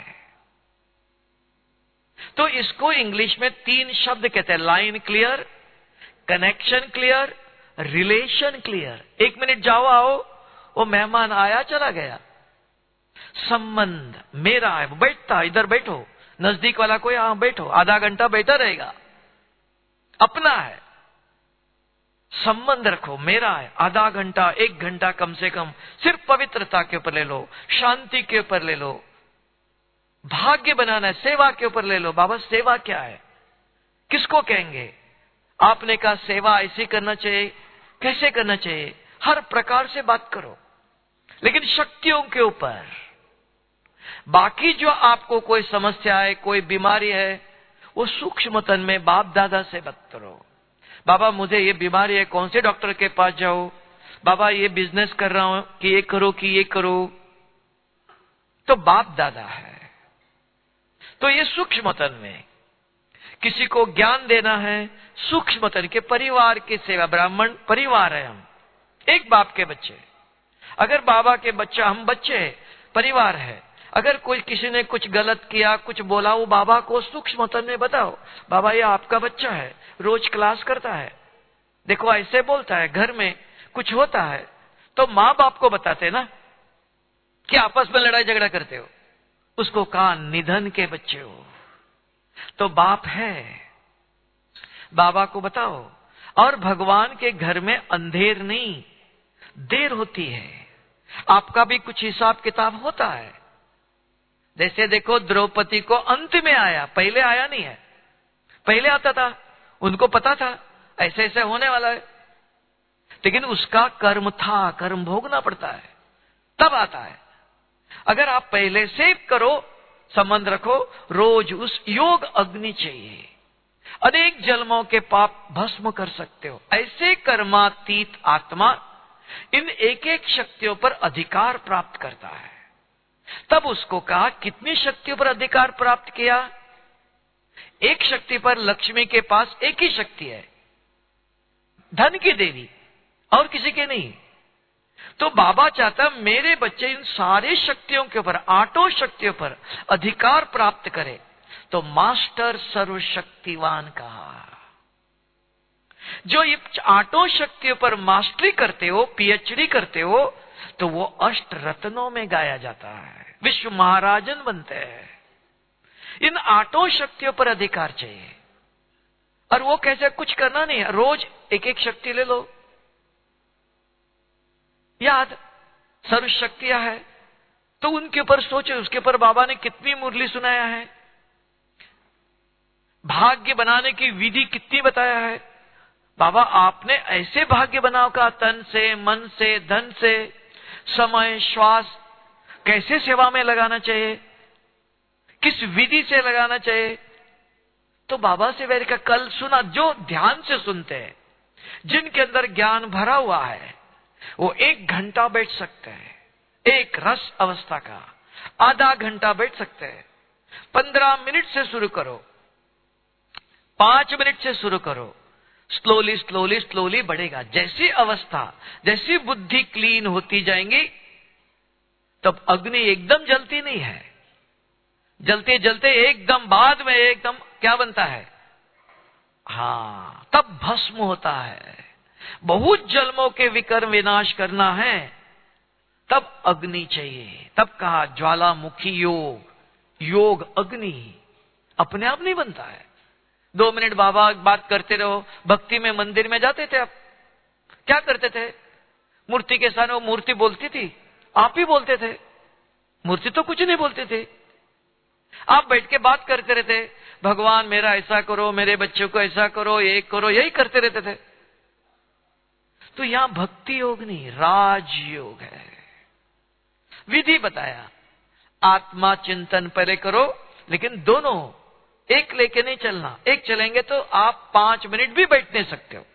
Speaker 2: तो इसको इंग्लिश में तीन शब्द कहते हैं, line clear, connection clear, relation clear. एक मिनट जाओ आओ, वो मेहमान आया चला गया, संबंध मेरा है, वो बैठता, इधर बैठो, नजदीक वाला कोई, यहां बैठो, आधा घंटा बैठा रहेगा, अपना है, संबंध रखो, मेरा है। आधा घंटा, एक घंटा कम से कम सिर्फ पवित्रता के ऊपर ले लो, शांति के ऊपर ले लो, भाग्य बनाना है, सेवा के ऊपर ले लो। बाबा सेवा क्या है, किसको कहेंगे? आपने कहा सेवा ऐसी करना चाहिए, कैसे करना चाहिए, हर प्रकार से बात करो, लेकिन शक्तियों के ऊपर। बाकी जो आपको कोई समस्या है, कोई बीमारी है, वो सूक्ष्म तन में बाप दादा से बात करो। बाबा मुझे ये बीमारी है, कौन से डॉक्टर के पास जाओ? बाबा ये बिजनेस कर रहा हूं, कि ये करो कि ये करो। तो बाप दादा है। तो ये सूक्ष्म तन में किसी को ज्ञान देना है, सूक्ष्म तन के परिवार की सेवा। ब्राह्मण परिवार है, हम एक बाप के बच्चे। अगर बाबा के बच्चा, हम बच्चे, परिवार है। अगर कोई किसी ने कुछ गलत किया, कुछ बोला, वो बाबा को सूक्ष्म तन में बताओ, बाबा ये आपका बच्चा है, रोज क्लास करता है, देखो ऐसे बोलता है, घर में कुछ होता है। तो माँ बाप को बताते ना कि आपस में लड़ाई झगड़ा करते हो, उसको कहा निधन के बच्चे हो। तो बाप है, बाबा को बताओ। और भगवान के घर में अंधेर नहीं, देर होती है। आपका भी कुछ हिसाब किताब होता है। जैसे देखो द्रौपदी को अंत में आया, पहले आया नहीं है। पहले आता था, उनको पता था ऐसे ऐसे होने वाला है, लेकिन उसका कर्म था, कर्म भोगना पड़ता है, तब आता है। अगर आप पहले से करो, संबंध रखो, रोज उस योग अग्नि चाहिए, अनेक जन्मों के पाप भस्म कर सकते हो। ऐसे कर्मातीत आत्मा इन एक एक शक्तियों पर अधिकार प्राप्त करता है। तब उसको कहा कितनी शक्तियों पर अधिकार प्राप्त किया? एक शक्ति पर, लक्ष्मी के पास एक ही शक्ति है, धन की देवी, और किसी के नहीं। तो बाबा चाहता मेरे बच्चे इन सारी शक्तियों के ऊपर, आठों शक्तियों पर अधिकार प्राप्त करे। तो मास्टर सर्वशक्तिवान कहा। जो ये आठों शक्तियों पर मास्टरी करते हो, पीएचडी करते हो, तो वो अष्ट रत्नों में गाया जाता है, विश्व महाराजन बनते हैं। इन आठों शक्तियों पर अधिकार चाहिए। और वो कैसे, कुछ करना नहीं है, रोज एक एक शक्ति ले लो, याद सर्व शक्तियां है, तो उनके ऊपर सोचो। उसके ऊपर बाबा ने कितनी मुरली सुनाया है, भाग्य बनाने की विधि कितनी बताया है। बाबा आपने ऐसे भाग्य बनाओ का, तन से, मन से, धन से, समय, श्वास, कैसे सेवा में लगाना चाहिए, किस विधि से लगाना चाहिए। तो बाबा से वेर का कल सुना, जो ध्यान से सुनते हैं, जिनके अंदर ज्ञान भरा हुआ है, वो एक घंटा बैठ सकते हैं, एक रस अवस्था का। आधा घंटा बैठ सकते हैं। पंद्रह मिनट से शुरू करो, पांच मिनट से शुरू करो, स्लोली स्लोली स्लोली बढ़ेगा। जैसी अवस्था, जैसी बुद्धि क्लीन होती जाएंगी, तब अग्नि एकदम जलती नहीं है। जलते जलते एकदम बाद में एकदम क्या बनता है, हाँ, तब भस्म होता है। बहुत जन्मों के विकर्म विनाश करना है, तब अग्नि चाहिए। तब कहा ज्वालामुखी योग, योग अग्नि अपने आप नहीं बनता है। दो मिनट बाबा बात करते रहो। भक्ति में मंदिर में जाते थे, आप क्या करते थे? मूर्ति के सामने वो मूर्ति बोलती थी, आप ही बोलते थे। मूर्ति तो कुछ नहीं बोलते थे। आप बैठ के बात करते रहते, भगवान मेरा ऐसा करो, मेरे बच्चों को ऐसा करो, ये करो, यही करते रहते थे। तो यहां भक्ति योग नहीं, राजयोग है। विधि बताया, आत्मा चिंतन पहले करो, लेकिन दोनों एक लेके नहीं चलना। एक चलेंगे तो आप पांच मिनट भी बैठ नहीं सकते हो,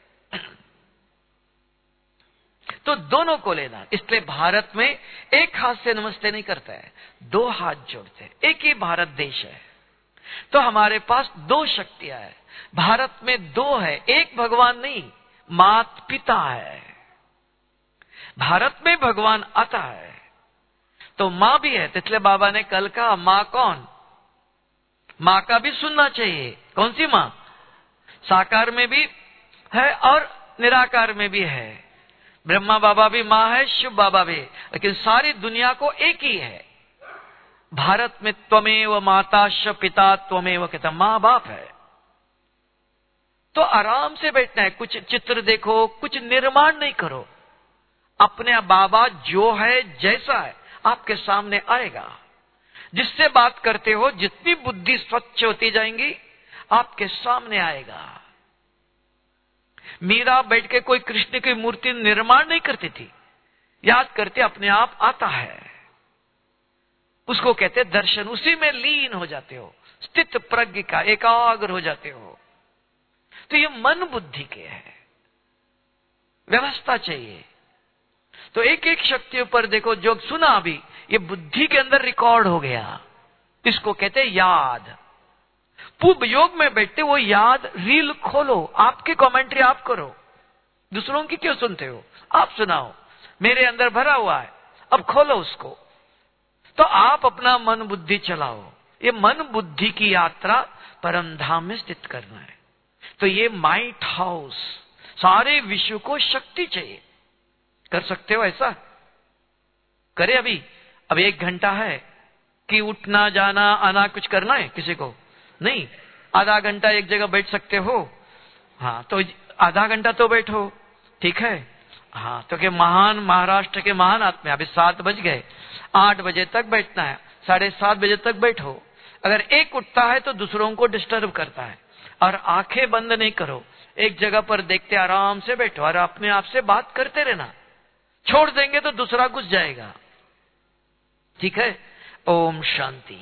Speaker 2: तो दोनों को लेना। इसलिए भारत में एक हाथ से नमस्ते नहीं करता है, दो हाथ जोड़ते हैं। एक ही भारत देश है, तो हमारे पास दो शक्तियां है। भारत में दो है, एक भगवान नहीं, मात पिता है। भारत में भगवान आता है तो मां भी है। इसलिए बाबा ने कल कहा, मां कौन? मां का भी सुनना चाहिए। कौन सी मां? साकार में भी है और निराकार में भी है। ब्रह्मा बाबा भी मां है, शिव बाबा भी, लेकिन सारी दुनिया को एक ही है। भारत में त्वमेव माता श पिता त्वमेव कहता, मां बाप है। तो आराम से बैठना है, कुछ चित्र देखो, कुछ निर्माण नहीं करो। अपने बाबा जो है, जैसा है, आपके सामने आएगा। जिससे बात करते हो, जितनी बुद्धि स्वच्छ होती जाएंगी, आपके सामने आएगा। मीरा बैठ के कोई कृष्ण की मूर्ति निर्माण नहीं करती थी, याद करते अपने आप आता है। उसको कहते दर्शन, उसी में लीन हो जाते हो, स्थित प्रज्ञ का एकाग्र हो जाते हो। तो ये मन बुद्धि के है, व्यवस्था चाहिए। तो एक एक शक्तियों पर देखो, जो सुना अभी, ये बुद्धि के अंदर रिकॉर्ड हो गया। इसको कहते याद। पूर्व योग में बैठते वो याद रील खोलो, आपकी कमेंट्री आप करो, दूसरों की क्यों सुनते हो? आप सुनाओ, मेरे अंदर भरा हुआ है, अब खोलो उसको। तो आप अपना मन बुद्धि चलाओ। ये मन बुद्धि की यात्रा परम धाम में स्थित करना है। तो ये माइट हाउस, सारे विश्व को शक्ति चाहिए। कर सकते हो ऐसा? करे अभी अब एक घंटा है कि उठना जाना आना कुछ करना है किसी को? नहीं। आधा घंटा एक जगह बैठ सकते हो? हाँ, तो आधा घंटा तो बैठो, ठीक है। हाँ, तो के महान महाराष्ट्र के महान आत्मा, अभी सात बज गए, आठ बजे तक बैठना है, साढ़े सात बजे तक बैठो। अगर एक उठता है तो दूसरों को डिस्टर्ब करता है। और आंखें बंद नहीं करो, एक जगह पर देखते आराम से बैठो और अपने आप से बात करते रहना। छोड़ देंगे तो दूसरा घुस जाएगा, ठीक है। ओम शांति।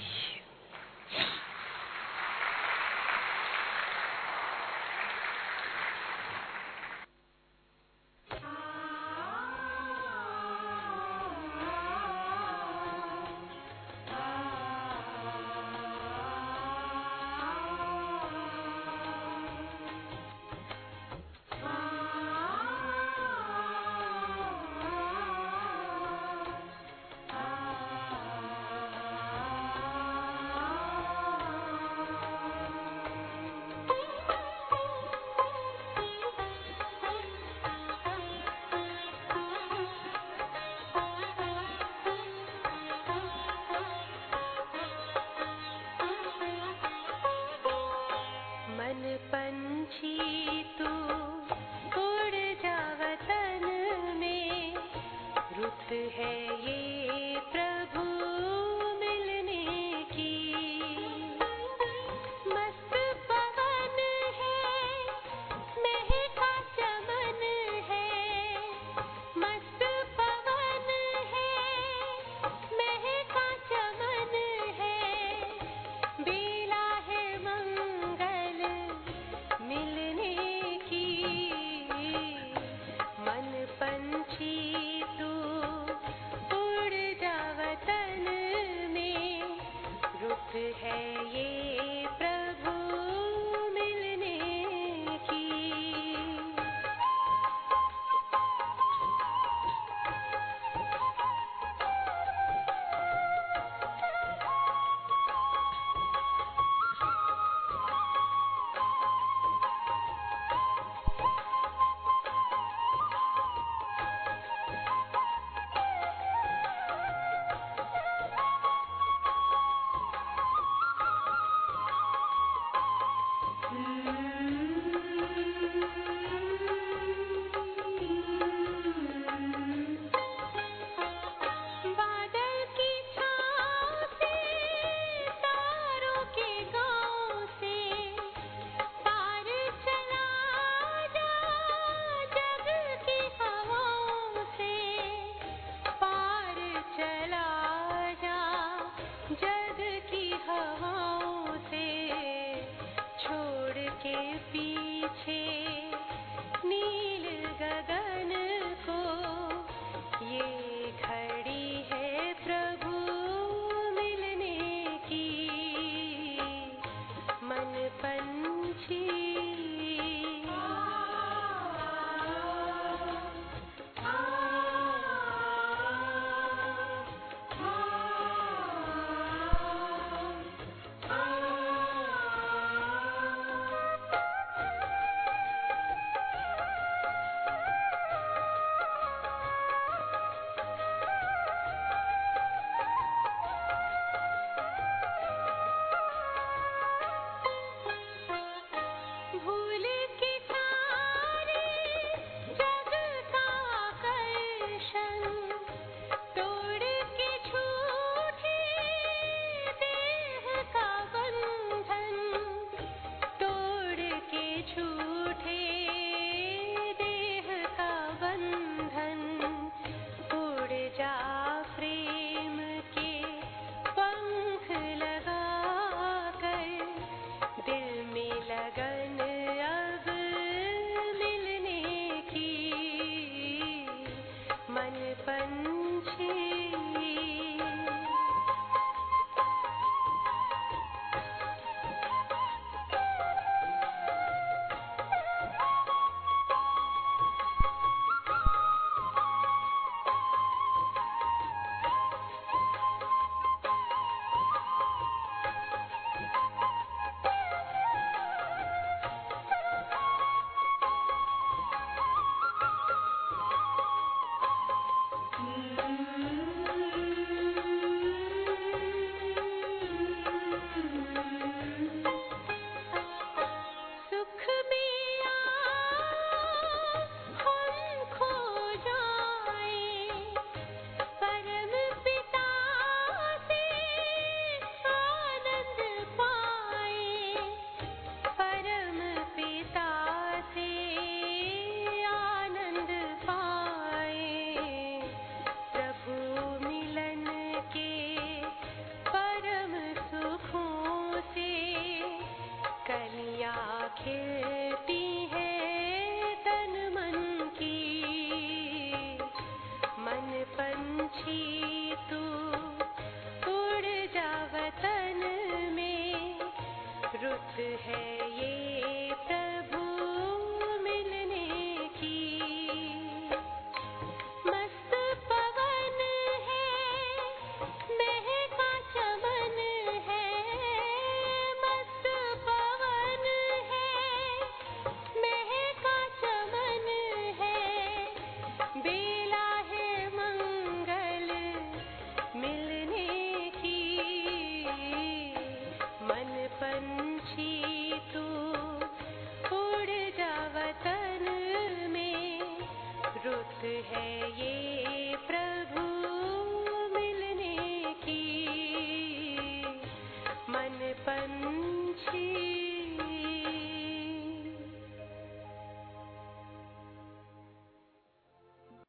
Speaker 3: अमृत है ये